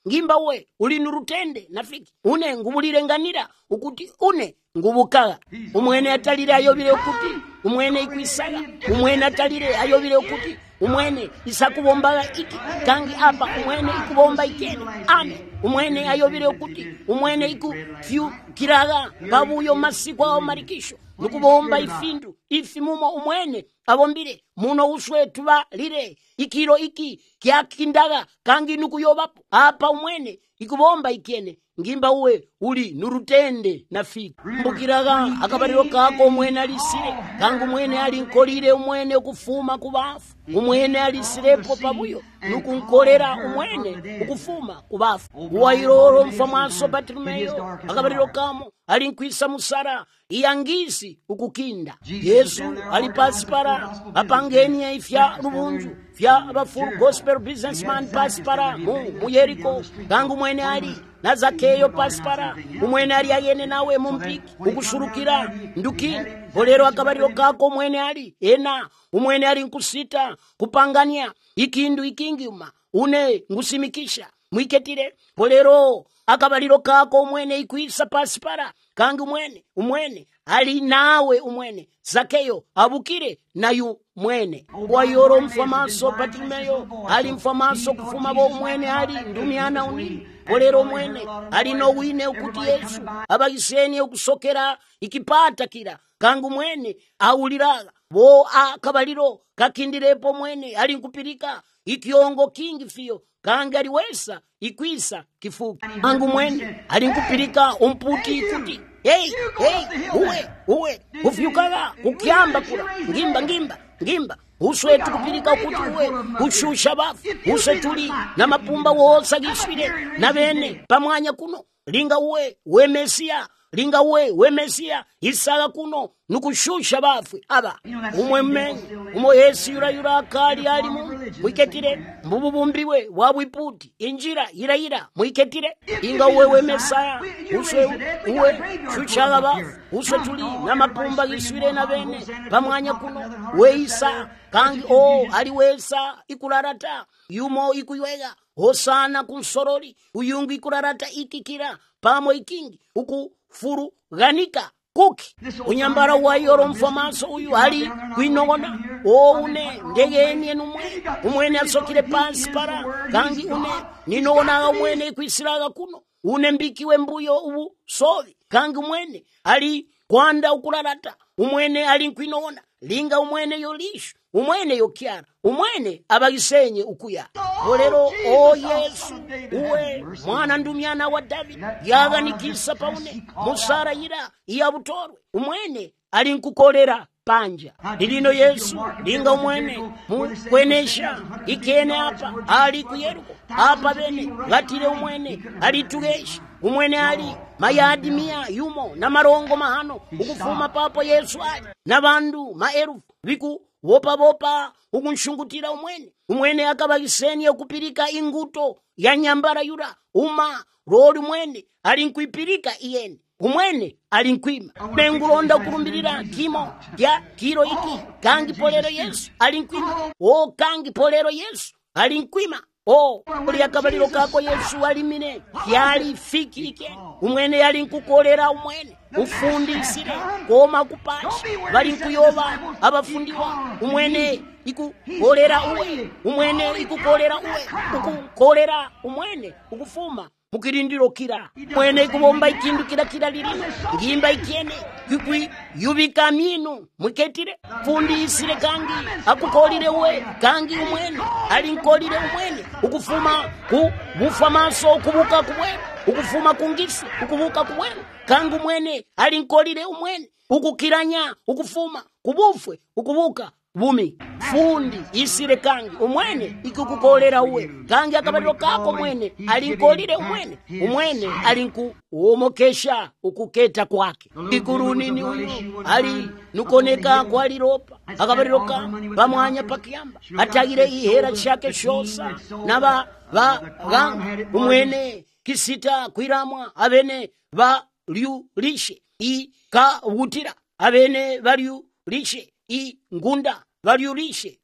ngimba uwe uli nurutende nafiki une ngubulirenganira ukuti une ngubukala umwene atalire ayobire ukuti umwene ikwisaga umwene atalire ayobire ukuti umwene isakubombaga iki kangi apa umwene ikubomba ikene ame umwene ayobire ukuti umwene iku fiu kiraga babuyo masiku ao marikisho nukubomba ifindu ifi mumo umwene abombire muno uswe tuba lire ikiro iki kyakindaga kangi nukuyobapo apa umwene ikubomba ikene ngimba uwe uli nurutende nafika mbukiraga akabariro kako umwene alisire kangu umwene alinkolire umwene ukufuma kubafu umwene alisirepo pabuyo nukunkolera umwene ukufuma kubafu uwairoro mfamaso Bartimeyo akabariro kamo alinkwisa musara iyangisi ukukinda Yesu alipasi para apangeni ya ifya rubunju fya abafuru gospel businessman pasi para mu, mu Yeriko kangu umwene ali na Zakeyo pasipara umwene ali ayene nawe mumpiki ukushurukira ndukini bolero akabariro kako umwene ali ena umwene ali nkusita kupangania ikindu ikingiuma une ngusimikisha mwiketire bolero akabariro kako umwene ikwisa pasipara kangi umwene umwene ali nawe umwene Zakeyo abukire nayu mwene wayoro mfamaso Bartimeyo ali mfamaso kufuma bo umwene ali ndumiana uni bolero mwene ali no wine ukuti Yesu abagiseni okusokera ikipata kira kangu mwene auliraga bo akabaliro kakindirepo mwene ali nkupirika ikiongo kingi fiyo kangi aliwesa ikwisa kifuki kangu mwene ali nkupirika umputi ikuti hey hey uwe uwe ufyukaga ukiamba kura ngimba ngimba ngimba uswe tukupirika kuti uwe ushusha bafu uswe tuli na mapumba wosa giswire na bene pamwanya kuno linga uwe we Mesia linga uwe we Mesia isaga kuno nukushusha bafu aba umwe mmenye umo Yesu yura yura akali ali mu mwiketire mbububumbiwe wabwiputi injira irayira mwiketire linga uwe we Mesia uswe uwe shusha bafu uswe tuli na mapumba giswire na bene pamwanya kuno we Isa kangi o aliwesa ikurarata yumo ikuyega hosana kunsoroli uyungu ikurarata ikikira pamo ikingi ukufuru ganika kuki unyambara wayoro mfamaso uyu hali kwinogona o une ndegeni enumwe umwene asokire pansi para kangi une ninogona umwene kwisiraga kuno une mbikiwe mbuyo ubu sovi kangi umwene ali kwanda ukurarata umwene ali kwinogona linga umwene yolisho umwene yokyara umwene abagisenye ukuya bolero o Yesu uwe mwana ndumiana wa David yaganikisa paune musara yira yabutorwe umwene ali nkukolera panja lilino Yesu linga umwene mukwenesha ikene hapa ali kuyeruko hapa bene gatire umwene ali tugesha umwene ali mayadi mia yumo na marongo mahano ukufuma papo Yesu ali na bandu maerufu biku wopa wopa ukunshungutira umwene umwene akabagiseni okupirika inguto ya nyambara yura uma roli umwene ali nkwipirika iyene umwene ali nkwima benguronda kurumbirira kimo ya kiro iki kangi polero Yesu ali nkwima o kangi polero Yesu ali nkwima o uli akabaliro kako Yesu alimine yali fiki ike umwene yali nkukolera umwene ufundisire koma kupachi bali nkuyoba abafundiwa umwene ikukolera uwe umwene ikukolera uwe ukukolera umwene ukufuma mukirindiro kira mwene kubomba ikindu kira kira lirino ngimba ikene kukwi yubika minu mwiketire fundi isire kangi akukolire uwe kangi umwene alinkolire umwene ukufuma ku bufamaso kubuka kubwene ukufuma kungisi ukubuka kubwene kangi umwene alinkolire umwene ukukiranya ukufuma kubufwe ukubuka bumi fundi isire kangi umwene ikukukolera uwe kangi akabariro kako mwene alinkolire umwene umwene alinku uomokesha ukuketa kwake ikurunini uyu ali nukoneka kwa liropa akabariro ka bamwanya pakiyamba atagire ihera chake shosa naba ba gang umwene kisita kwiramwa abene ba liu lishe i ka wutira abene baliu lishe i ngunda baliulishe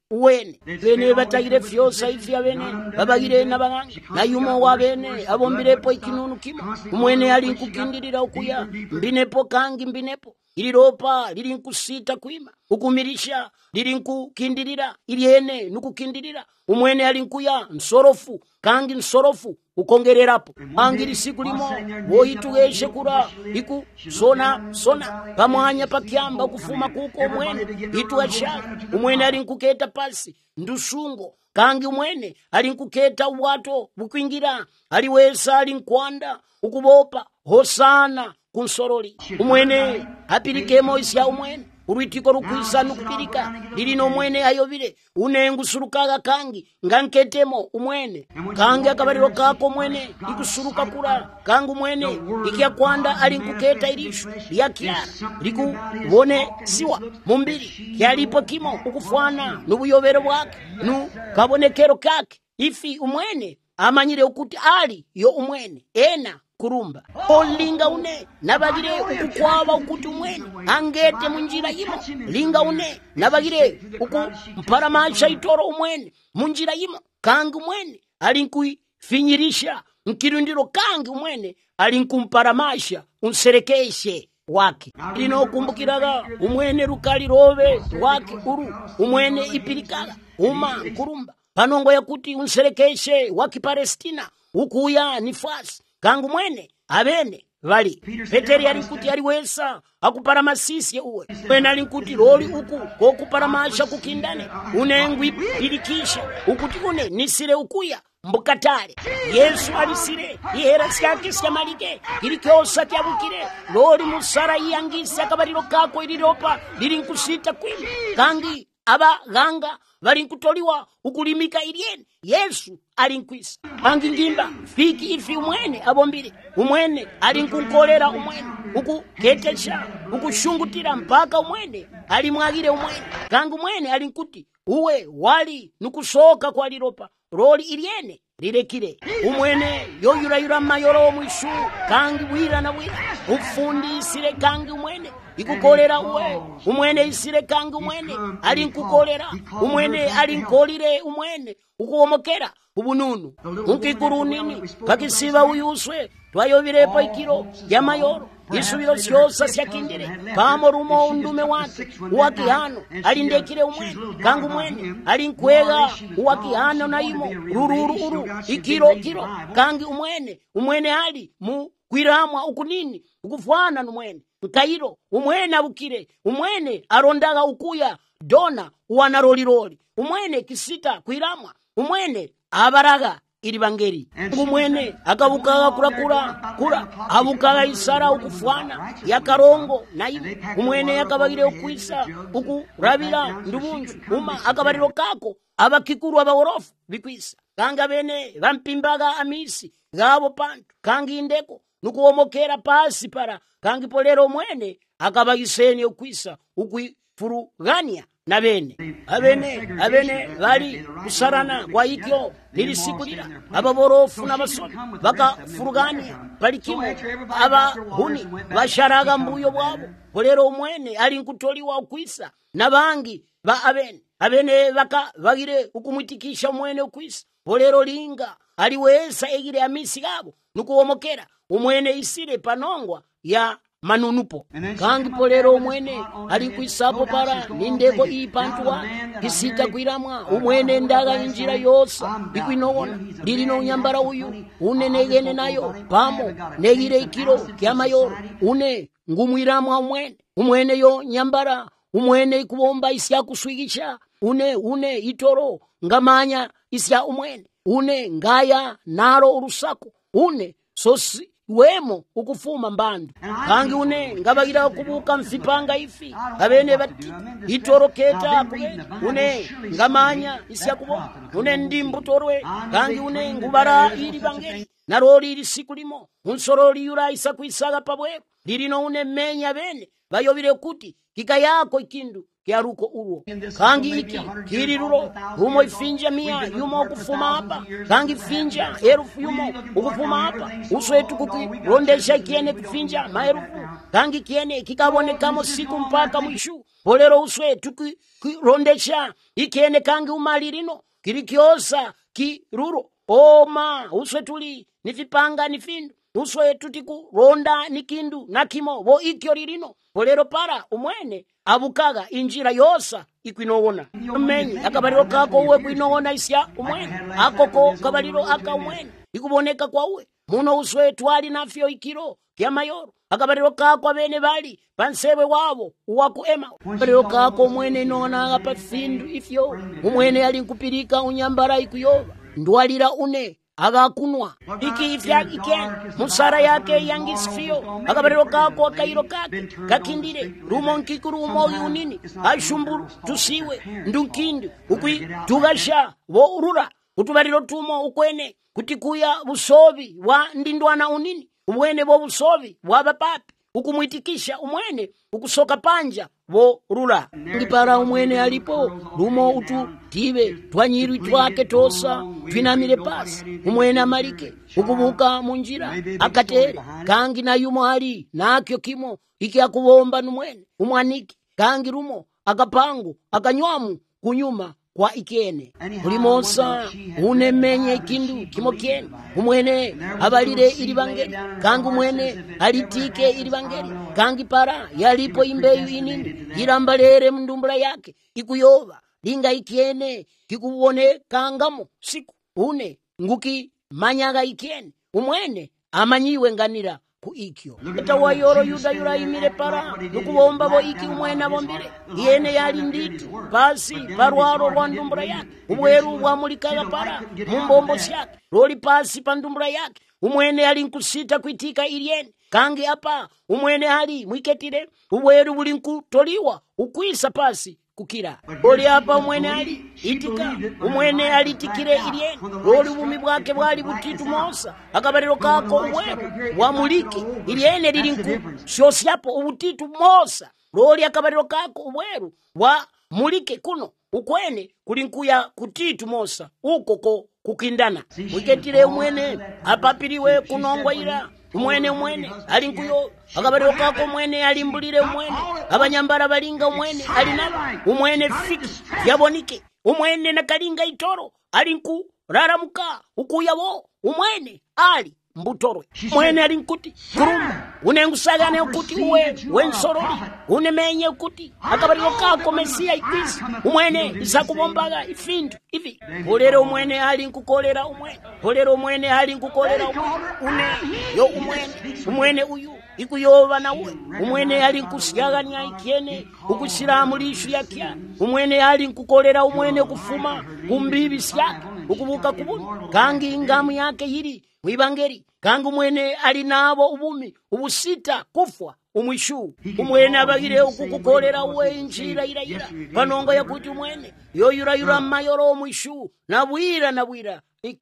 uwene bene batagire fyosa ifi abene babagire nabanganga nayumo wabene abombirepo ikinunu kimo umwene ali nkukindirira okuya mbinepo kangi mbinepo iliropa lili nkusita kwima ukumirisha lili nkukindirira iliene nukukindirira umwene ali nkuya nsorofu kangi nsorofu ukongererapo angiri siku limo woitugeshe kura iku sona sona pamwanya pakyamba ukufuma kuko umwene ituashara umwene ali nkuketa pasi ndusungo kangi umwene ali nkuketa uwato bukwingira aliwesa ali nkwanda ukubopa hosana kunsoroli umwene apirikemo isya umwene urwitiko rukwisa nukupirika lilino umwene ayobire unengusurukaga kangi nganketemo umwene kangi akabariro kako umwene ikusuruka kura kangi umwene ikia kwanda ali nkuketa irishu liyakiara likubone siwa mumbiri kyalipo kimo ukufwana nubuyobero bwake nu kabonekero kake ifi umwene amanyire ukuti ali yo umwene ena kurumba olinga une nabagire ukukwaba ukuti umwene angete munjira yimo linga une nabagire uku mparamasha itoro umwene munjira yimo kangi umwene alinkuifinyirisha nkirundiro kangi umwene alinkumparamasha unserekeshe wake lino kumbukiraga umwene rukali robe wake uru umwene ipirikaga uma kurumba panongo yakuti unserekeshe waki Palestina ukuya nifasi kangu mwene abene vali Peteri alikuti aliwesa akuparamasisye uwe mwene alikuti roli uku kokuparamasha kukindane unengwi pilikishe ukuti une nisire ukuya mbukatale Yesu alisire ihera syake syamalike ilikyosa kyabukire roli musara iyangise akabariro kako iliropa lili nkusita kwimi kangi abaganga bali nkutoliwa ukulimika ilieni Yesu alinkwisa kangi ngimba fiki ifi umwene abombire umwene alinkunkolera umwene ukuketesha ukushungutira mpaka umwene alimwagire umwene kangi umwene alinkuti uwe wali nukusoka kwa liropa roli iliene lirekire umwene yoyurayura mayoro mwishu kangi wira na wira ufundi isire kangi umwene ikukolera uwe umwene isire kangi umwene alinkukolera umwene alinkolire umwene ukuomokera ubununu unkikurunini pakisiba uyuswe twayobirepo ikiro ya mayoro isubiro syosa syakindire pamo rumo undume wake uwakihano alindekire umwene kangu umwene alinkwega uwakihano na imo rururu uru ikiro kiro kangi umwene umwene ali mu kwiramwa ukunini ukufwana numwene nkairo umwene abukire umwene arondaga ukuya dona uwanaroliroli umwene kisita kwiramwa umwene abaraga ilibangeri umwene akabukaga kura kura kura abukaga isara ukufwana yakarongo nayo umwene yakabagire ukwisa ukurabira ndubunju uma akabariro kako abakikuru abaworofu bikwisa kanga bene bampimbaga amisi gabo pantu kangi indeko nukuomokera pasi para kangi polero umwene akabagiseni ukwisa ukwifurugania na bene abene abene bali kusarana kwa ikyo nilisikulira ababorofu n'abasoni bakafurugania balikimo abahuni basharaga mbuyo bwabo polero umwene ali nkutoliwa ukwisa nabangi ba abene abene baka bagire ukumwitikisha umwene ukwisa polero linga aliwesa egire amisi gabo nukuomokera umwene isire panongwa ya manunupo kangi polero umwene alikwisapo para nindeko ipantuwa kisita kwiramwa umwene ndaga injira yosa ikwinowona lilino unyambara uyu une negene nayo pamo negire ikiro kyamayoro une ngumwiramwa umwene umwene yo nyambara umwene ikubomba isya kuswigisha une une itoro ngamanya isya umwene une ngaya naro urusaku une sosi wemo ukufuma mbandu kangi une ngabagira kubuka mfipanga ifi abene bati itoroketa kwe une ngamanya isya kubo une ndimbu torwe kangi une ngubara iri bangeri narori iri sikulimo unsorori yura isa kwisaga pabwe lirino une menya bene bayobire kuti kika yako ikindu kiaruko uruo kangi iki kiriruro rumo ifinja mia yumo ukufuma hapa kangi finja erufu yumo ukufuma hapa uswetu kuki rondesha kiene kufinja maerufu kangi kiene kikabone kamo siku mpaka mwishu polero uswe tukirondesha ikene kangi umali lino kilikiosa kiruro oma uswe tuli nifipanga nifindu uswe tutikuronda nikindu nakimo bo ikyo lilino polero para umwene abukaga injira yosa ikwinowona menye akabaliro kako uwe kwinowona isya umwene akoko kabaliro aka umwene ikuboneka kwa uwe muno uswe twali nafyo ikiro kya mayoro akabaliro kako abene bali pansebe wabo uwakuema akabaliro kako umwene inona apa findu ifyo umwene yali nkupirika unyambara ikuyoba ndwalira une agakunwa iki ifya iken musara yake yangisfio akabariro kako akairo kake kakindire rumo nkikuru umo yunini ashumburu tusiwe ndukindi ukwi tugasha wo urura utubariro tumo ukwene kutikuya busobi wa ndindwana unini umwene bo busobi wa bapapi ukumwitikisha umwene ukusoka panja bo rura ngipara umwene alipo rumo utu tibe twanyirwi twake tosa twinamire pasi umwene amalike ukubuka munjira akatere kangi na yumo ali nakyo kimo iki akubomba numwene umwaniki kangi rumo akapangu akanywamu kunyuma kwa ikene ulimosa unemenye kindu kimo kene umwene abalire ilibangeri kangi umwene alitike ilibangeri kangi para yalipo imbeyu inindi ilambalere mndumbula yake ikuyoba linga ikene kikubone kangamo siku une nguki manyaga ikene umwene amanyiwe nganira ku ikyo etawa yoro yuda yura imire para nukubomba bo iki umwene bombire yene yali nditi basi parwaro rwa ndumbura yake ubweru bwa mulikaga para mumbombo syake roli pasi pa ndumbura yake umwene yali nkusita kwitika iliene kangi apa umwene hali mwiketire ubweru buli nkutoliwa ukwisa pasi kukira oli apa umwene ali itika umwene alitikire iliene roli bumi bwake bwali butitu mosa akabaliro kako ubweru wamuliki iliene lili nku shosyapo ubutitu mosa roli akabaliro kako ubweru wa mulike kuno ukwene kulinkuya kutitu mosa ukoko kukindana mwiketire umwene apapiriwe kunongwa ila umwene umwene alinkuyo akabaliro kako umwene alimbulire umwene abanyambara balinga umwene alinaba umwene fiki yabonike umwene nakalinga itoro alinku raramuka ukuyabo umwene ali mbutoro umwene alinkuti kuruma unengusagane ukuti uwe wensoroli unemenye ukuti akabaliro kako mesia ikwisi umwene isakubombaga ifindu ivi polero umwene alinkukolera umwene polero umwene alinkukolera umwene une yo umwene umwene uyu ikuyoba na uwe umwene alinkusyaganya ikene ukusiramu lishu yakya umwene alinkukolera umwene kufuma kumbibi syake ukubuka kubuni kangi ingamu yake yiri mwibangeri kangi umwene alinabo ubumi ubusita kufwa umwishu umwene abagire ukukukolera uwe injira ira ira panongo yakuti umwene yoyura yura mayoro umwishu nabwira nabwira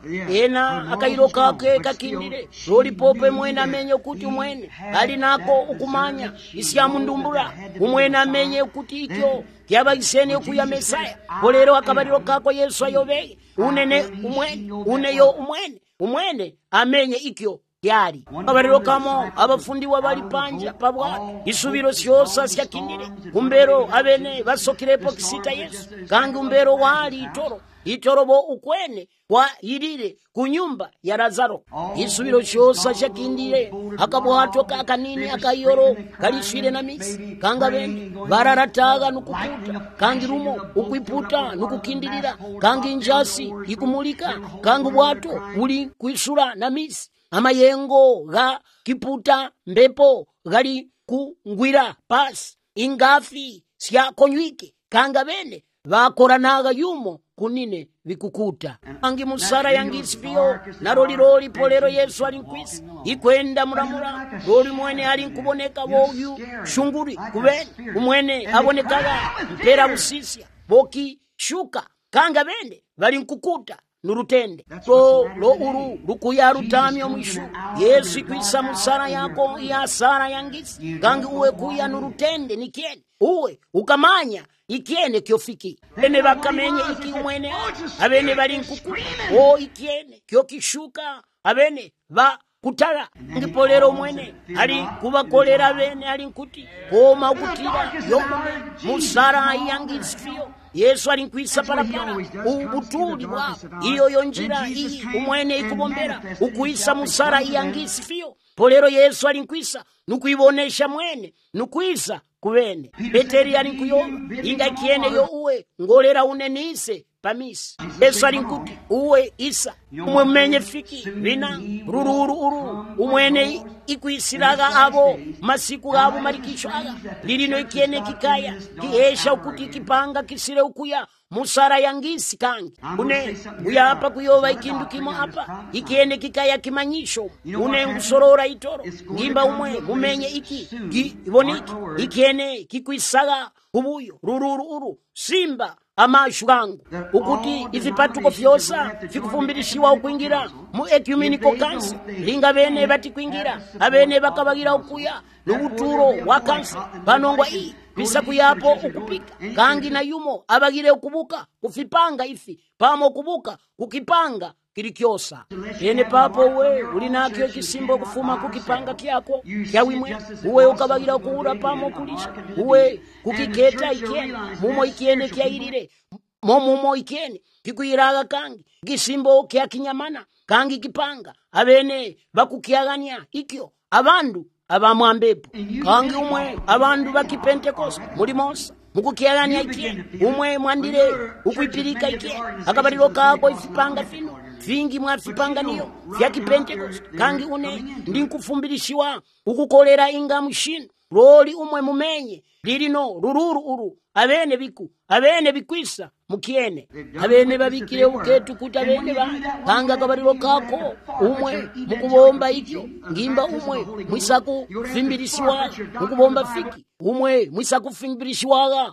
ena akairo kake kakindire roli pope mwene amenye kuti umwene ali nako ukumanya isyamu ndumbura umwene amenye kuti ikyo kyabaisene kuya mesaya polero akabaliro kako Yesu ayobeye unene umwene uneyo umwene umwene amenye ikyo yari akabaliro kamo abafundi wabali panja pabwa isubiro syosa syakindire umbero abene basokirepo kisita Yesu kangi umbero wali itoro itorobo ukwene kwa yirire kunyumba ya Lazaro isubiro syosa syakindire akabwato kakanini akayoro kalishire na misi kanga bene bararataga nukuputa kangi rumo ukwiputa nukukindirira kangi njasi ikumulika kangi bwato uli kwisura na misi amayengo ga kiputa mbepo gali kungwira pasi ingafi syakonywike kanga bene bakoranaga yumo kunine bikukuta angi musara yangisifio na roli roli polero Yesu alinkwisi ikwenda muramura roli mwene alinkuboneka boyu shunguri kubene umwene abonekaga mpera busisya boki shuka kanga bene balinkukuta nurutende lo lo uru rukuya rutami omwishu Yesu kwisa musara yako ya sara yangisi kangi uwe kuya nurutende nikene uwe ukamanya ikene kyofiki bene bakamenye iki umwene abene bali nkuku o ikene kyo kishuka abene ba kutala ndipo lero mwene ali kubakolera bene ali nkuti koma ukutira yomo musara yangisifiyo Yesu ali nkwisa parapara ubutuli bwa iyo yonjira iyi umwene ikubombera ukuisa musara yangisifiyo polero Yesu ali nkwisa nukuibonesha mwene nukuisa kubene Peteri ali nkuyoba inga kiene yo uwe ngolera unenise pamisi Yesu ali nkuti uwe isa umwe menye fiki bina rururu uru umwene ikwisiraga abo masiku abo marikisho aga lilino ikiene kikaya kiesha ukuti kipanga kisire ukuya musara yangisi kangi une uya hapa kuyoba ikindu kimo hapa ikiene kikaya kimanyisho une ngusorora itoro ngimba umwe mumenye iki iboniki ikiene kikwisaga ubuyo rururu uru simba amashu gangu ukuti izipatuko vyosa vikufumbirishiwa ukuingira mu ecumenical council linga bene bati kuingira abene bakabagira ukuya n'ubuturo wa council banongwa i bisa kuyapo ukupika kangi na yumo abagire ukubuka kufipanga ifi pamo kubuka kukipanga kilikyosa ene papo we ulinakyo kisimbo kufuma kukipanga kyako kyawimwe uwe ukabagira kuura pamo kulisha uwe kukiketa ikene mumo ikene kyairire momumo ikene kikuiraga kangi kisimbo kya kinyamana kangi kipanga abene bakukyaganya ikyo abandu abamwambepo kangi umwe abandu bakipentekoste muri Mosa mukukyaganya ikene umwe mwandire ukwipirika ikene akabariro kako ifipanga fino vingi mwafipanga niyo vya kipentekoste kangi une ndinkufumbirishiwa ukukolera inga mushino roli umwe mumenye lilino rururu uru abene biku abene bikwisa mukiene abene babikire uketu kuta abene ba kanga kabariro kako umwe mukubomba ikyo ngimba umwe mwisaku fimbirishiwa mukubomba fiki umwe mwisaku fimbirishiwa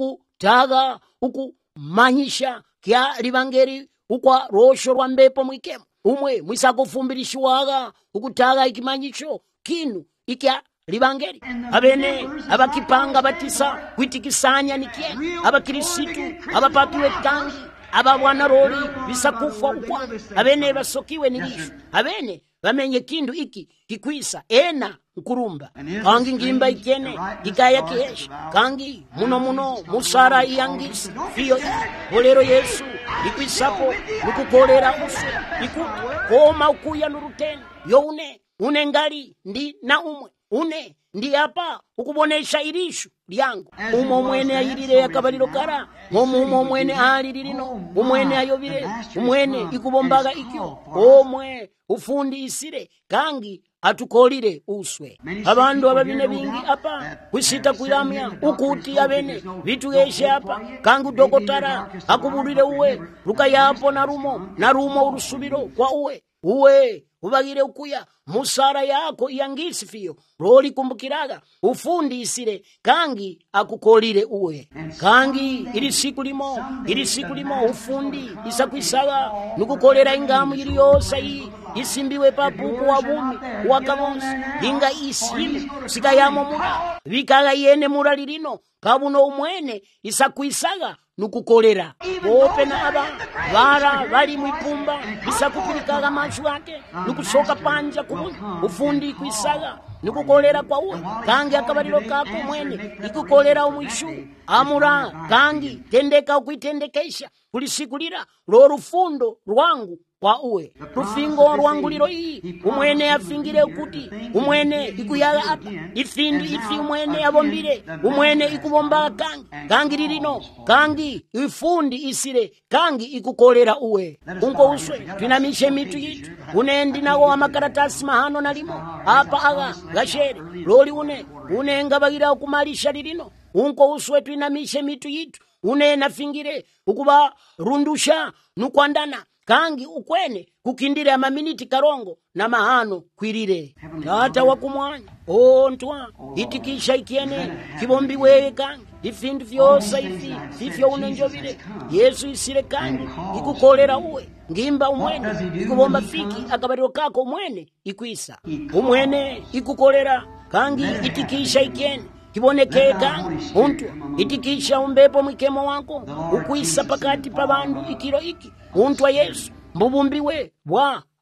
ukutaga ukumanyisha kya libangeri ukwa rosho rwa mbepo mwikemo umwe mwisakufumbirishiwaga ukutaga ikimanyisho kinu ikya libangeri abene abakipanga batisa kwitikisanya nikie abakirisitu abapapiwe tangi ababwana roli bisakufa ukwa abene basokiwe nilisho abene bamenye kindu iki kikwisa ena nkurumba kangi ngimba ikene ikaya kiesha kangi muno muno musara yangisi fiyo bolero Yesu ikwisapo nukukolera uso ikuti koma ukuya nuruteni yo une une ngali ndi na umwe une ndi hapa ukubonesha irishu lyangu umo mwene ayirire yakabaliro kara momo mwene alilirino umwene ayobire umwene ikubombaga ikyo omwe ufundi isire kangi atukolire uswe abandu ababine bingi apa kwisita kuiramya ukuti abene bitugeshe apa kangu dokotara akubulire uwe rukayapo na rumo na rumo urusubiro kwa uwe uwe ubagire ukuya musara yako yangisi fiyo roli kumbukiraga ufundi isire kangi akukolire uwe kangi ili siku limo ili siku limo ufundi isakwisaga nukukolera ingamu ili yosa hii isimbiwe papuku wa bumi wakamonsi inga isimi sikayamo mura vikaga yene mura lirino kabuno umwene isakwisaga nukukolera ope na aba vara vali mwipumba bisakupirikaga mashu ake nukusoka panja kubuni ufundi kwisaga nukukolera kwa uwe kangi akabariro kako mwene ikukolera umwishu amura kangi tendeka ukuitendekesha kulisikulira lo rufundo rwangu kwa uwe rufingo rwanguliro iyi umwene afingire ukuti umwene ikuyaga apa ifindi ifi umwene abombire umwene ikubomba kangi kangi lirino kangi ifundi isire kangi ikukolera uwe unko uswe twinamishe mitu yitu unendi nawo amakaratasi mahano nalimo apa aga gashere loli une unenga bagira kumalisha lirino unko uswe twinamishe mitu yitu une nafingire ukuba rundusha nukwandana kangi ukwene kukindire amaminiti karongo na mahano kwirire tata wakumwanya o ntwa itikisha ikiene kibombi wewe kangi ifindu vyosa ifi fifyo unenjobire Yesu isire kangi ikukolera uwe ngimba umwene ikubomba fiki akabariro kako umwene ikwisa umwene ikukolera kangi itikisha ikiene kiboneke kangi untu itikisha umbepo mwikemo wako ukwisa pakati pa bandu ikiro iki untu wa Yesu mbubumbiwe bwa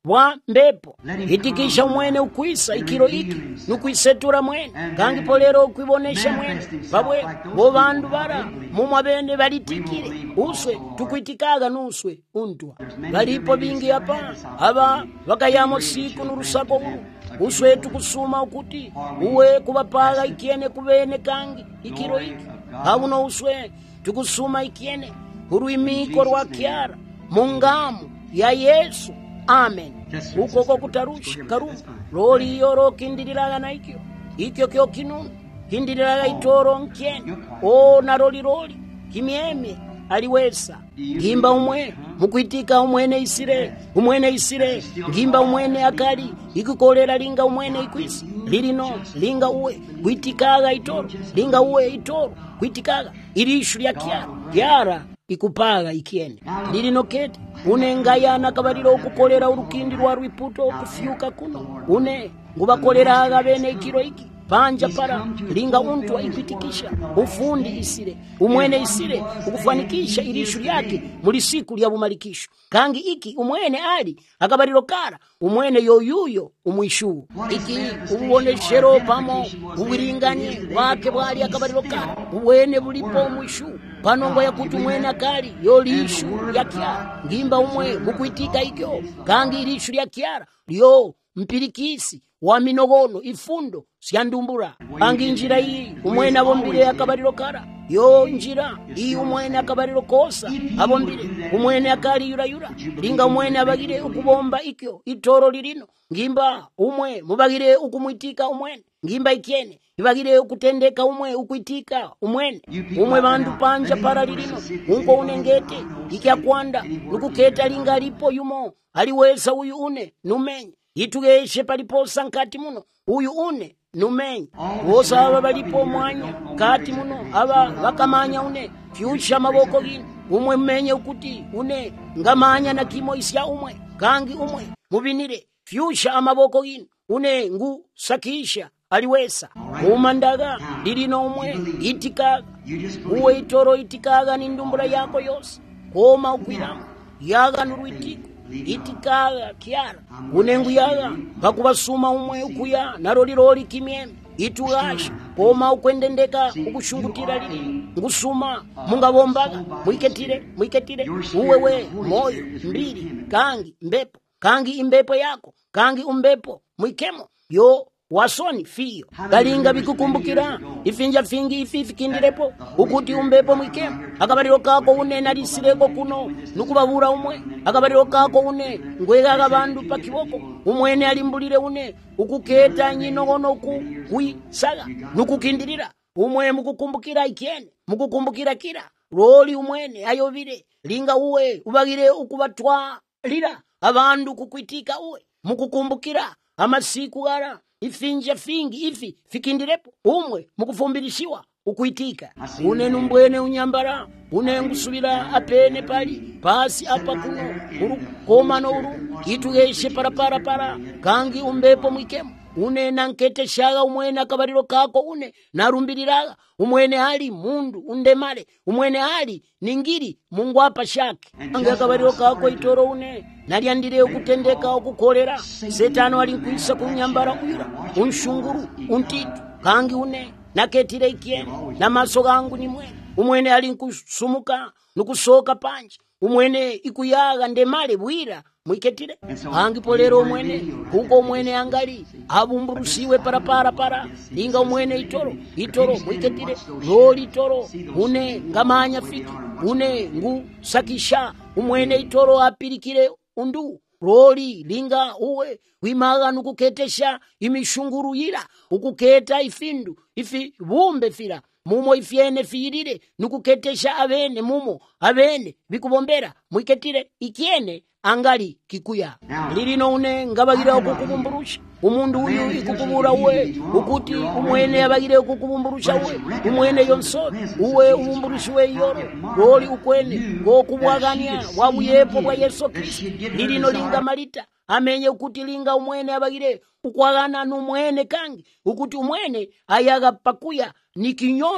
wa mbepo itikisha umwene ukwisa ikiro iki nukwisetura mwene kangi polero ukwibonesha mwene babwe bo bandu bara mumwa bene balitikire uswe tukwitikaga nuswe untwa balipo bingi hapa aba bakayamo siku nurusako uru uswe tukusuma ukuti uwe kubapaga ikiene kubene kangi ikiro iki hauno uswe tukusuma ikiene uruimiko rwa kiara mungamu ya Yesu amen ukoko kutarusha karumu roli yoro kindiriraga na ikyo ikyo kyo kinunu kindiriraga itoro nkene o na roli roli kimieme aliwesa ngimba umwe mukwitika umwene isire umwene isire ngimba umwene akali ikukolera linga umwene ikwisi lilino linga uwe kwitikaga itoro linga uwe itoro kwitikaga irishu lya kiara kiara ikupaga ikiene lilino kete unengayana kabaliro okukolera urukindi rwa rwiputo okufyuka kuno une ngubakoleraga bene ikiro iki panja para linga untu aipitikisha ufundi isire umwene isire ukufanikisha irishu lyake muri siku lya bumalikisho kangi iki umwene ali akabaliro kara umwene yoyuyo umwishu iki uboneshero pamo ubiringanye wake bwali akabaliro kara uwene bulipo umwishu panongo ya kuti umwene akali yolishu lya kiara ngimba umwe mukwitika ikyo kangi irishu lya kiara lyo mpirikisi wa minogono ifundo syandumbura angi njira iyi umwene abombire akabaliro kara yo njira iyi umwene akabaliro kosa abombire umwene akali yura yura linga umwene abagire ukubomba ikyo itoro lirino ngimba umwe mubagire ukumwitika umwene ngimba ikiene ibagire ukutendeka umwe ukwitika umwene umwe bandu panja para lirino unko unengete ikyakwanda ukuketa linga lipo yumo aliweza uyu une numenye itugeshe paliposa nkati muno uyu une numenye wosa aba balipo mwanya kati muno aba bakamanya une fyusha maboko gino umwe mmenye ukuti une ngamanya na kimo isya umwe kangi umwe mubinire fyusha amaboko gino une ngu sakisha aliwesa umandaga lilino umwe itikaga uwe itoro itikaga ni ndumbura yako yose koma ukwiramu yaga nuruitiko itikaga kiara unengu yaga pakubasuma umwe ukuya naroliroli kimyeme itugasha koma ukwendendeka ukushungutira lili ngusuma mungabombaga mwiketire mwiketire uwewe moyo mbili kangi mbepo kangi imbepo yako kangi umbepo mwikemo yo wasoni fiyo galinga bikukumbukira ifinja fingi ifi fikindirepo ukuti umbepo mwikemo akabaliro kako une nalisireko kuno nukubabura umwe akabaliro kako une ngwegaga bandu pakiboko umwene alimbulire une ukuketa nyinogono ku kuisaga nukukindirira umwe mukukumbukira ikiene mukukumbukira kira roli umwene ayovire linga uwe ubagire ukubatwa lira abandu kukwitika uwe mukukumbukira amasiku gara ifinja fingi ifi fikindirepo umwe mukufumbirishiwa ukuitika une numbwene unyambara une ngusubira apene pali pasi apa kuno uru koma no uru itugeshe para para para kangi umbepo mwikemo une nankete shaga umwene akabaliro kako une narumbiriraga umwene hali mundu undemale umwene hali ningiri mungu apa shake ange akabaliro kako itoro une naliandire ukutendeka okukolera setano alinkuisa kunyambara uira unshunguru untitu kangi une naketire ikiene na maso gangu ni mwene umwene alinkusumuka nukusoka panje umwene ikuyaga ndemale bwira mwiketire hangi polero umwene kuko umwene angali abumburusiwe para para para linga umwene itoro itoro mwiketire roli itoro une ngamanya fiki une ngu sakisha umwene itoro apirikire undu roli linga uwe wimaga nukuketesha imishunguru yira ukuketa ifindu ifi bumbe fira mumo ifiene fiirire nukuketesha abene mumo abene bikubombera mwiketire ikiene angali kikuya lirino une ngabagira okukubumburusha umundu uyu ikukubura uwe ukuti umwene abagire okukubumburusha uwe umwene yonso uwe umumburushiwe yoro roli ukwene ngokubwagania wabuyepo bwa Yesu Kristo lirino linga malita amenye ukuti linga umwene abagire ukwagana numwene kangi ukuti umwene ayaga pakuya ni kinyonyo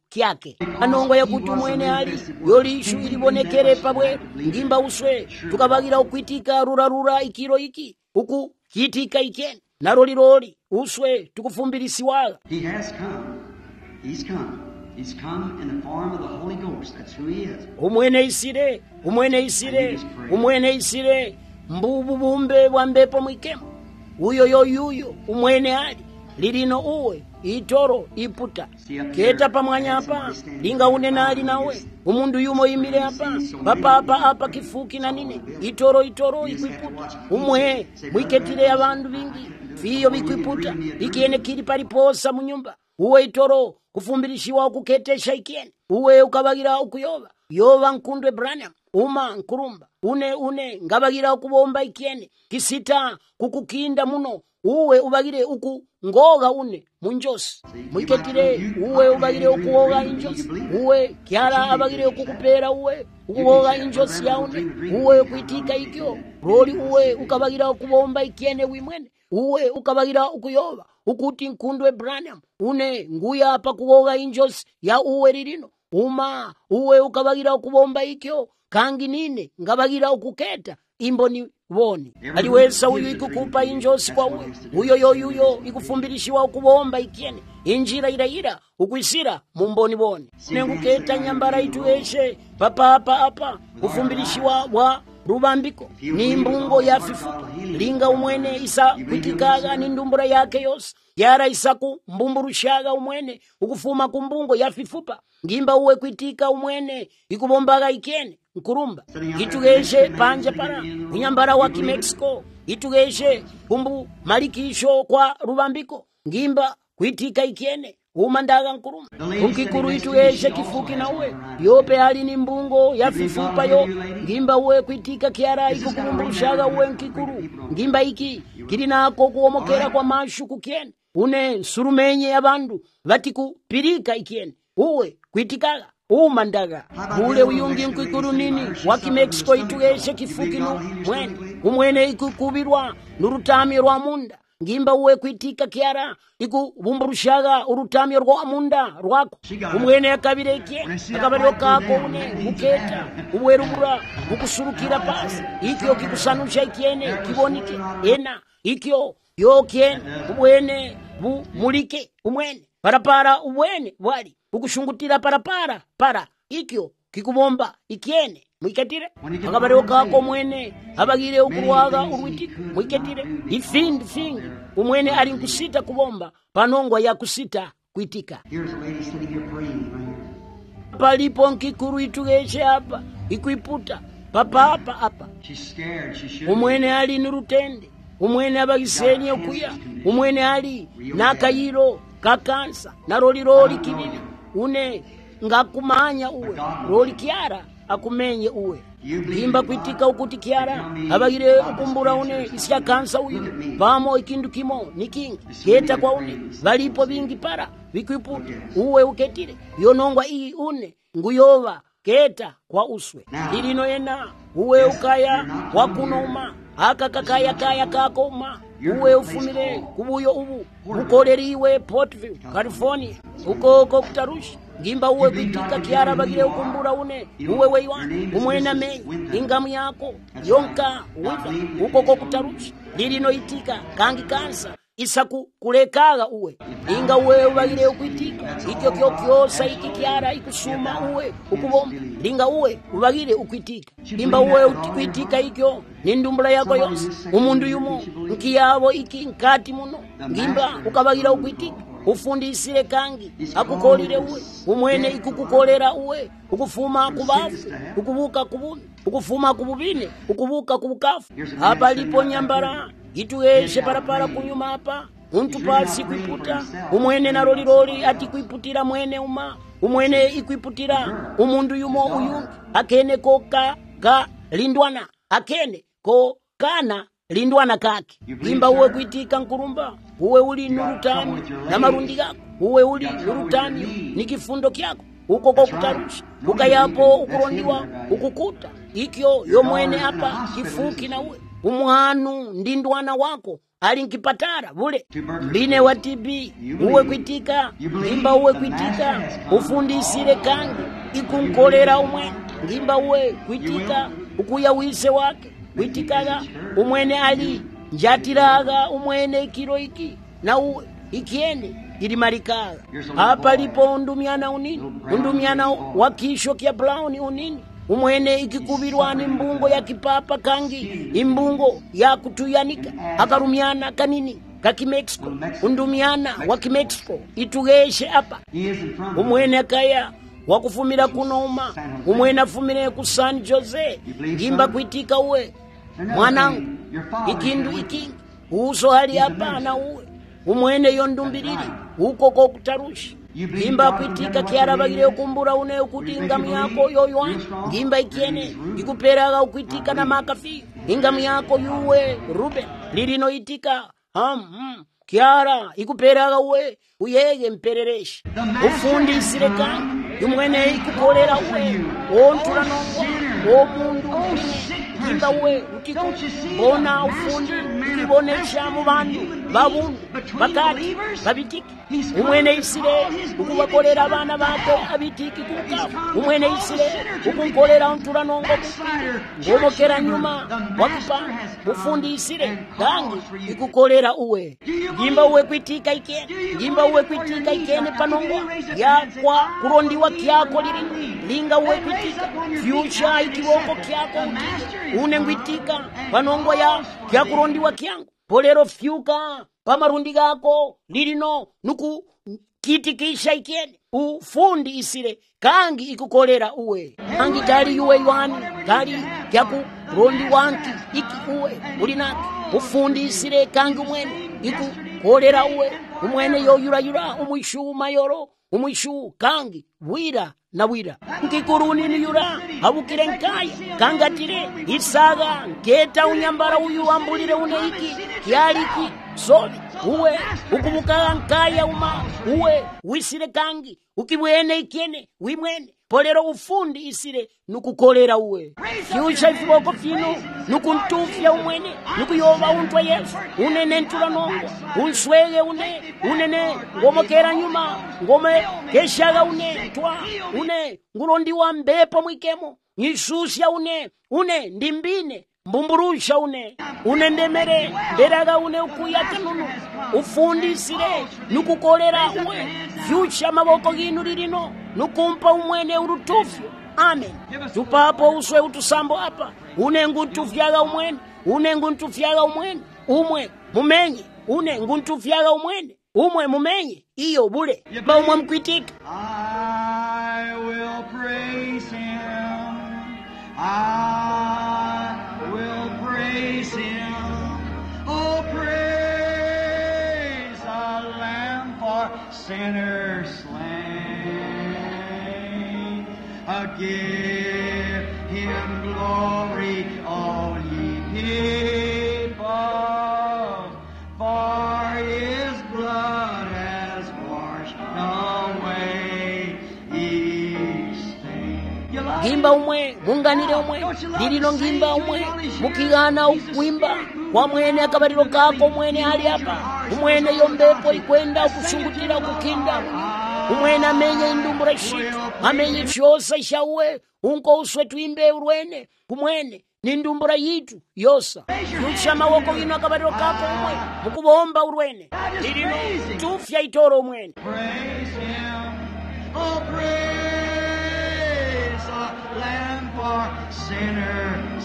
kyake anongo yakuti umwene ali yolishu ilibonekere pabwe ngimba uswe tukabagira ukwitika rurarura ikiro iki uku kitika ikene naroliroli uswe tukufumbirisiwala. He has come. He's come. He's come in the form of the Holy Ghost. That's who he is. Umwene isire, umwene isire, umwene isire, mbubu bumbe bwa mbepo mwikemo. Uyo yo yuyo, umwene ali, lirino uwe, itoro, iputa. Keta pa mwanya hapa, linga unena ali nawe. Umundu yumo imile hapa, papa hapa hapa kifuki na nini. Itoro, itoro, ikwiputa. Umwe, mwiketile ya bandu bingi. Fiyo bikwiputa, ikiene kiri paliposa munyumba. Uwe itoro, kufumbirishiwa ukuketesha ikiene. Uwe ukabagira ukuyoba. Yoba nkundwe Branham, uma nkurumba. Une une ngabagira ukubomba ikiene. Kisita kukukinda muno. Uwe ubagire uku ngoga une munjosi. Mwiketire uwe ubagire ukuoga injosi. Uwe kiara abagire ukukupera uwe ukuoga injosi ya une. Uwe kuitika ikyo. Roli uwe ukabagira ukubomba ikiene wimwene. Uwe ukabagira ukuyoba. Ukuti nkundwe Branham. Une nguya hapa kuoga injosi ya uwe ririno. Uma uwe ukabagira ukubomba ikyo. Kangi nine ngabagira ukuketa imboni woni. Aliweza uyu ikukupa injosi kwa uwe. Uyo yo yuyo ikufumbirishiwa ukubomba ikiene. Injira ira ira ukwisira mumboni woni. Nenguketa nyambara itueshe papa hapa hapa kufumbirishiwa wa rubambiko ni mbungo ya fifuka. Linga umwene isa kwitikaga ni ndumbura yake yose. Yara isaku mbumburushaga umwene ukufuma kumbungo ya fifupa. Ngimba uwe kwitika umwene ikubombaga ikene nkurumba. Itugeshe panja para unyambara wa Kimexico. Itugeshe kumbu malikisho kwa rubambiko. Ngimba kwitika ikene umandaga nkurumba. Ukikuru itugeshe kifuki na uwe. Yope hali ni mbungo ya fifupa yo. Ngimba uwe kwitika kiara ikukumburushaga uwe nkikuru. Ngimba iki kirinako kuomokera kwa mashu kukiene. Une surumenye abandu vatiku pirika ikiene. Uwe kwitikaga umandaga ule uyungi nkikuru nini wa Kimexico itugeshe kifuki no mwene umwene ikukubirwa nurutamyo rwa munda. Ngimba uwe kwitika kiara ikubumburushaga urutamyo rwa munda rwako. Umwene akabire ikiene akabariro kako une uketa uwe rubura ukusurukira pasi ikyo kikusanusha ikiene kibonike ena ikyo yoke umwene bu mulike umwene parapara umwene wali ukushungutira parapara para ikyo kikubomba ikiene mwiketire akabariro kako mwene abagire ukurwaga urwitika mwiketire ifindi fingi umwene ali nkusita kubomba panongwa ya kusita kwitika. Palipo nkikuru itugeshe hapa ikuiputa papa hapa hapa umwene ali nurutende. Umwene abagisenye okuya. Umwene ali nakayiro kakansa na roli roli kibibi. Une ngakumanya uwe roli kiara akumenye uwe. Limba kwitika ukuti kiara abagire ukumbura une isya kansa uyu. Pamo ikindu kimo nikingi keta kwa une valipo bingi para vikwiputa uwe uketire yonongwa ii une nguyova keta kwa uswe ilino yena uwe ukaya wakunoma aka kakaya kaya kakoma uwe ufumile kubuyo ubu ukoleriwe Portville California uko uko kutarushi. Ngimba uwe kwitika kiara bagire ukumbura une uwe weiwana umwena menyi ingamu yako yonka uwiva uko uko kutarushi lilino itika kangi kansa isaku kulekaga uwe inga uwe ubagire ukwitika ikyo kyo kyosa iki kiara ikusuma uwe ukubomba linga uwe ubagire ukwitika imba uwe ukwitika ikyo nindumbula yako yose umundu yumo nkiyabo iki nkati muno ngimba ukabagira ukwitika ufundisire kangi akukolire uwe umwene ikukukolera uwe ukufuma kubafu ukubuka kubuni ukufuma kububine ukubuka kubukafu hapa lipo nyambara itugeshe parapara kunyuma hapa untu pasi kwiputa umwene na roli roli ati kwiputira mwene uma umwene ikwiputira umundu yumo uyungi akene ko ka ka lindwana akene ko kana lindwana kake. Imba uwe kwitika nkurumba uwe uli nurutami na marundi yako uwe uli nurutami ni kifundo kyako uko ko kutarusha ukayapo ukurondiwa ukukuta ikyo yo mwene hapa kifuki na uwe umwanu ndindwana wako ali nkipatara bule mbine wa T B uwe kwitika ngimba uwe kwitika ufundisire kangi ikunkolera umwene ngimba uwe kwitika ukuya wise wake kwitikaga umwene ali njatiraga umwene ikiro iki na uwe ikiene ili marikaga hapa lipo undumiana unini undumiana wakisho kia Brown unini umwene ikikubirwani mbungo ya kipapa kangi imbungo ya kutuyanika akarumiana kanini kakimexico undumiana wa kimexico itugeshe hapa umwene kaya wakufumira kunoma umwene afumire ku San Jose ngimba kwitika uwe mwanangu ikindu ikingi uso hali hapa na uwe umwene yondumbiriri uko kokutarushi ngimba kwitika kiarabagire okumbura une ukuti ingamu yako yoyoa ngimba ikiene ikuperaga ukwitika na makafi ingamu yako yuwe Ruben lirino itika ham hmm. Kiara ikuperaga uwe uyege mperereshi ufundisire kandi umwene ikukolera uwe ontura nongo omundu ngimba uwe utiko bona ufundi ukibonesha mu bantu babundu bakati babitiki umwene isire ukubakolera abana bake abitiki kuka umwene isire ukunkolera ontura nongo ngomokera nyuma wakupa ufundi isire dangi ikukolera uwe ngimba uwe kwitika ikene ngimba uwe kwitika ikene panongo yakwa kurondiwa kyako liri linga uwe kwitika future ikiboko kyako une ngwitika panongo ya kya kurondiwa kyangu polero fyuka pamarundi gako lirino nuku kitikisha ikene ufundi isire kangi ikukolera uwe kangi tali yuwe yuani tali kyaku rondi wanki iki uwe ulinaki ufundi isire kangi umwene ikukolera uwe umwene yoyura yura umwishu mayoro umwishu kangi wira na wira nkikuruni ni yura habukire nkaya kangatire isaga nketa unyambara uyu wambulire uneiki kialiki sobi uwe ukubuka nkaya uma uwe wisire kangi ukibwene ikene wimwene polero ufundi isire nukukolera uwe kyusha ifiboko fino nukuntufya umwene nukuyoba untwa Yesu unene ntula nongo unswege une unene ngomokera nyuma ngome keshaga une twa une ngurondi wa mbepo mwikemo nyisusia une une ndimbine mbumburusha une une ndemere nderaga une ukuya kanunu ufundisire nukukolera uwe future maboko ginu lirino nukumpa umwene urutufyo amen tupapo uswe utusambo hapa une nguntufyaga umwene une nguntufyaga umwene umwe mumenye une nguntufyaga umwene umwe mumenye iyo bule ba umwe mkwitika I will praise him I will praise him oh praise the Lamb for sinners slain uh, give him glory all ye people for his blood has washed away each stain. ngimba umwe munganire umwe lirino ngimba umwe mukigana ukwimba kwa mwene akabariro kako mwene hali hapa umwene yombepo ikwenda ukushungutira kukinda umwene amenye indumbura shitu amenye chosa shawe unko uswe tuimbe urwene kumwene nindumbura yitu yosa yusha mawoko gino akabariro kako umwe mukubomba urwene lirino tufya itoro umwene Praise him, oh praise the Lamb for sinners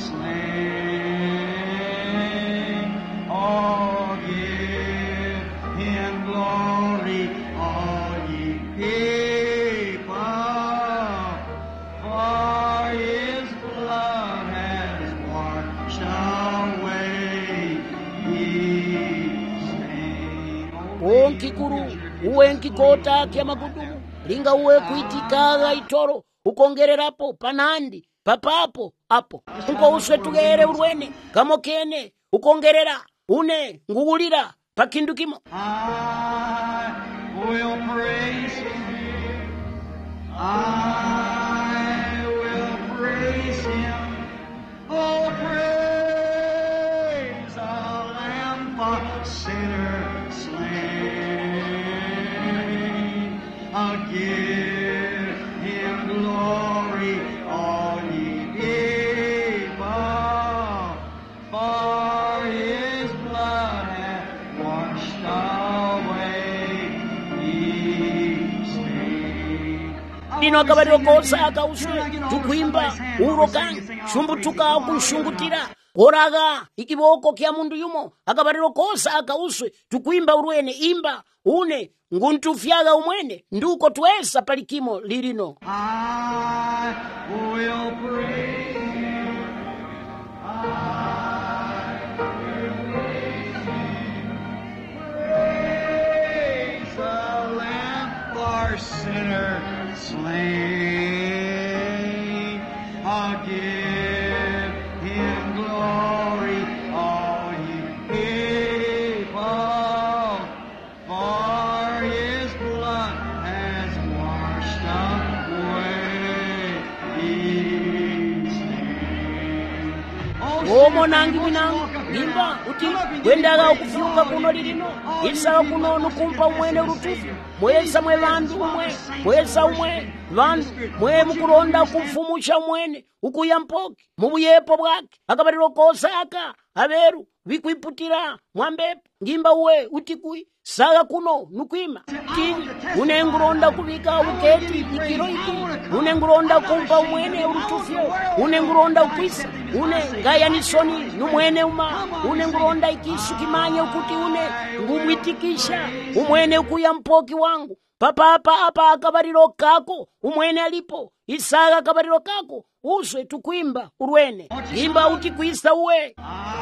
slain. Oh, give him glory, all ye people, for his blood has washed away each stain. onkikuru uwe nkikota kya magudumu linga uwe kuitikaga itoro ukongererapo panandi papapo apo unko uswe tugere urwene kamokene ukongerera une ngugulira pakindukimo I will praise him. I will praise him. Oh, praise the Lamb for lino akabaliro kosaka uswe tukwimba uro kangi shumbutuka kunshungutira koraga ikiboko kya mundu yumo akabaliro kosaka uswe tukwimba urwene imba une nguntufyaga umwene nduko twesa palikimo lilino. I will praise Him. I will praise Him. Praise the Lamb for sinner slain. I'll give Him glory, all ye people, for His blood has washed away His sin. Omo nangi minangu nimba uti wendaga okufyuka kuno lilino isaga kuno nukumpa umwene urutufu mwesa mwe bandu umwe mwesa umwe bandu mwe mukulonda kumfumusha umwene ukuya mpoki mubuyepo bwake akabaliro kosaka aberu bikwiputira mwambepo ngimba uwe utikui saga kuno nukwima tini unenguronda kubika uketi ikiro iki unenguronda kumpa umwene urutufyo unenguronda ukwisa une ngaya nisoni numwene uma unenguronda ikisu kimanye ukuti une ngumwitikisha umwene ukuya mpoki wangu papa apa apa akabaliro kako umwene alipo isaga akabaliro kako uswe tukwimba urwene imba utikwisa uwe. I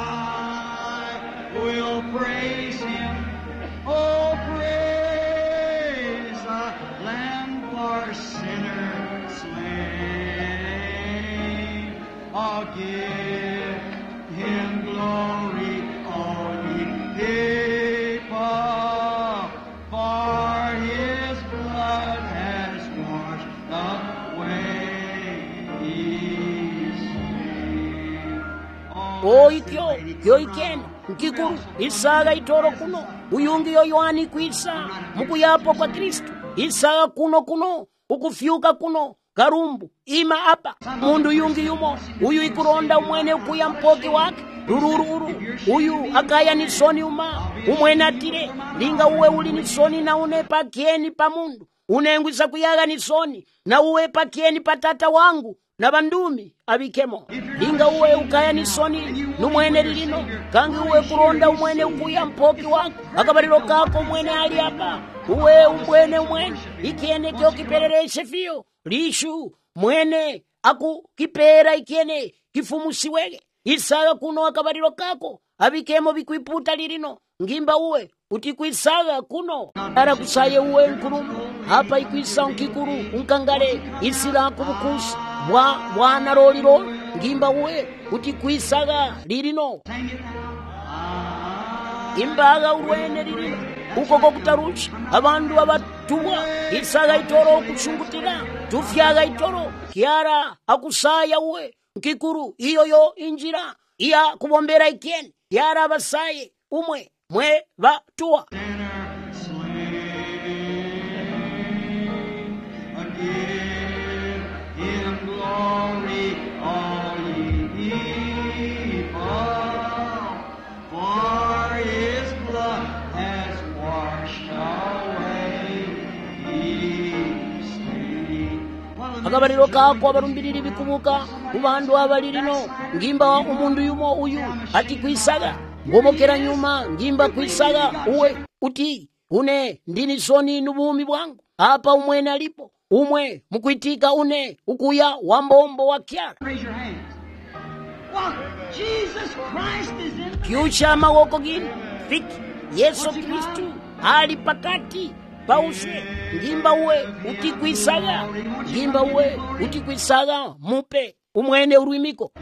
will praise Him. Oh, praise the Lamb for sinners slain. I'll give Him glory, all ye people, for His blood has washed away His sin. O ikyo kyo ikene nkikuru isaga itoro kuno uyungi yo yohani kwisa mukuyapo kwa Kristo isaga kuno kuno ukufyuka kuno karumbu ima apa mundu yungi yumo uyu ikuronda umwene ukuya mpoki wake rurururu uyu akaya nisoni uma umwene atire linga uwe uli nisoni na une pakieni pa mundu unengwisa kuyaga nisoni na uwe pakieni patata wangu na bandumi abikemo linga uwe ukaya nisoni numwene lilino kangi uwe kuronda umwene ukuya mpoki wako akabaliro kako umwene ali apa uwe umwene umwene ikiene kyo kiperereshe fiyo lishu mwene aku kipera ikiene kifumusiwege isaga kuno akabaliro kako abikemo bikwiputa lilino ngimba uwe utikwisaga kuno ara kusaye uwe nkurumu hapa ikwisa nkikuru unkangale isira kubukusi bwa bwana roliro ngimba uwe utikwisaga lilino imbaga urwene lilino ukoko kutarusha abandu abatubwa isaga itoro kushungutira tufyaga itoro kiara akusaya uwe nkikuru iyo yo injira iya kubombera ikene yara basaye umwe mwe batua akabaliro kako abarumbiriri bikumuka kubandu abalirino ngimba umundu yumo uyu ati kwisaga ngomokera nyuma ngimba kwisaga uwe uti une ndini soni nubumi bwangu apa umwene alipo umwe mukwitika une ukuya wambombo wa kyara kyucha mawoko gini fiki Yesu Kristu ali pakati pause ngimba uwe utikwisaga ngimba uwe utikwisaga mupe umwene urwimiko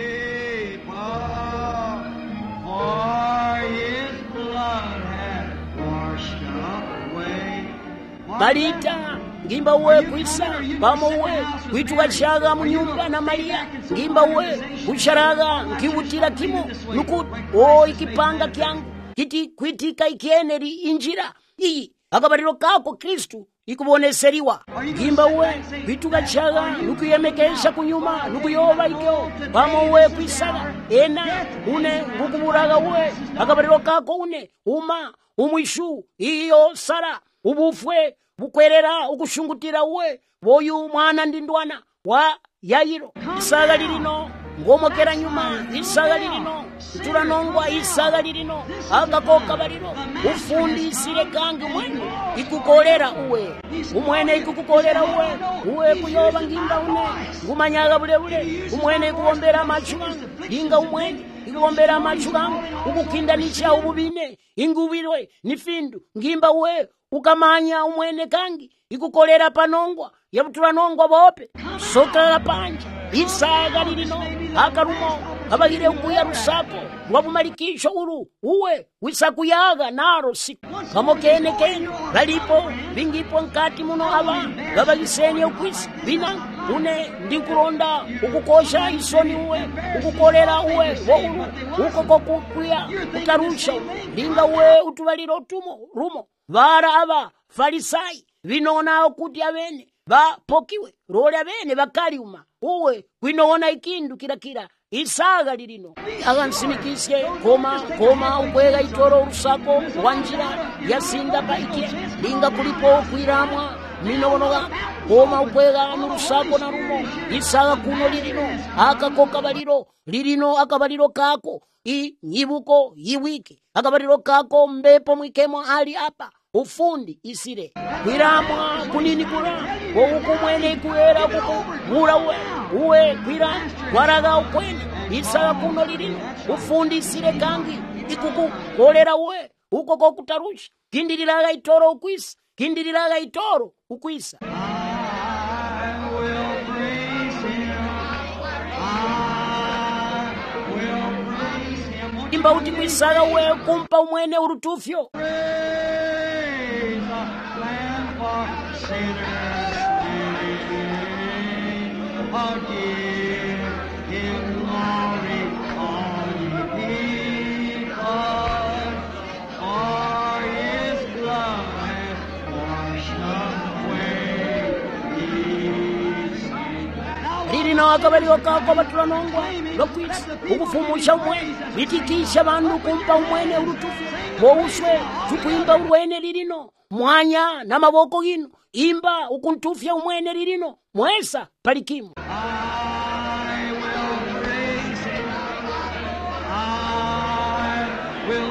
Marita ngimba uwe kwisa pamo uwe kwituka chaga munyumba na Maria ngimba uwe kucharaga nkiwutira kimo nukuti o ikipanga kyangu kiti kwitika ikeneri injira iyi akabaliro kako Kristu ikuboneseriwa ngimba uwe kwituka chaga nukuyemekesha kunyuma nukuyoba ikyo pamo uwe kwisaga ena une ngukuburaga uwe akabaliro kako une uma umwishu iyo sara ubufwe bukwerera ukushungutira uwe boyu mwana ndi ndwana wa Yairo. Isaga lilino ngomokera nyuma, isaga lilino tulanongwa, isaga lilino akakoka baliro ufundisire kangi mwene ikukolera uwe umwene ikukukolera uwe uwe kuyoba ngimba une ngumanyaga bule bule umwene ikuombera machuka linga umwene ikuombera machuka ukukindanisha ububine ingubirwe nifindu ngimba uwe ukamanya umwene kangi ikukolera panongwa yabutulanongwa bope soka panja isaga lilino akarumo abagire ukuya rusako wabumalikisho uru uwe wisakuyaga naro siku kamo kene kene galipo bingipo nkati muno aba gabagiseni ukwisi bina une ndikuronda ukukosha isoni uwe ukukolera uwe wouru uko kokukuya utarusha linga uwe utubaliro tumo rumo vara aba farisai vinona okuti abene bapokiwe role abene bakaliuma uwe kwinona ikindu kirakira isaga lilino agansimikisye koma koma ukwega itoro urusako wanjira yasinda paike linga kulipo kwiramwa minogonoga koma ukwega nurusako na rumo isaga kuno lilino akakoka baliro lilino akabaliro kako i nyibuko yiwike akabaliro kako mbepo mwikemo ali apa ufundi isire kwiramwa kunini kura wokumwene kuera kuko mura uwe uwe kwira waraga ukwene isaga kuno lilino ufundi isire kangi ikuku kolera uwe uko kokutarusha kindiriraga itoro ukwisa kindiriraga itoro ukwisa imba uti kwisaga uwe kumpa umwene urutufyo lilino akabaliro kako batulanongwa bakwisi ukufumusha umwene bitikisha bandu kumpa umwene urutufu bowushwe tukuimba urwene lilino mwanya na maboko gino imba ukuntufya umwene lilino mwesa palikimu I will praise him. I will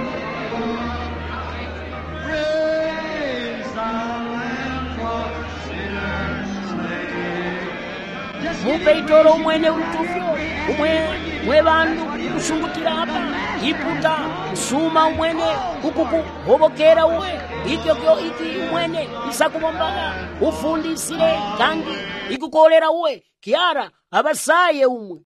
praise the Lamb for sinners slain. mupe itoro umwene urutufyo umwe mwe bandu ushungutira hapa iputa suma umwene ukuku hobokera uwe ikyo kyo iki umwene isakubombaga ufundisire kangi ikukolera uwe kiara abasaye umwe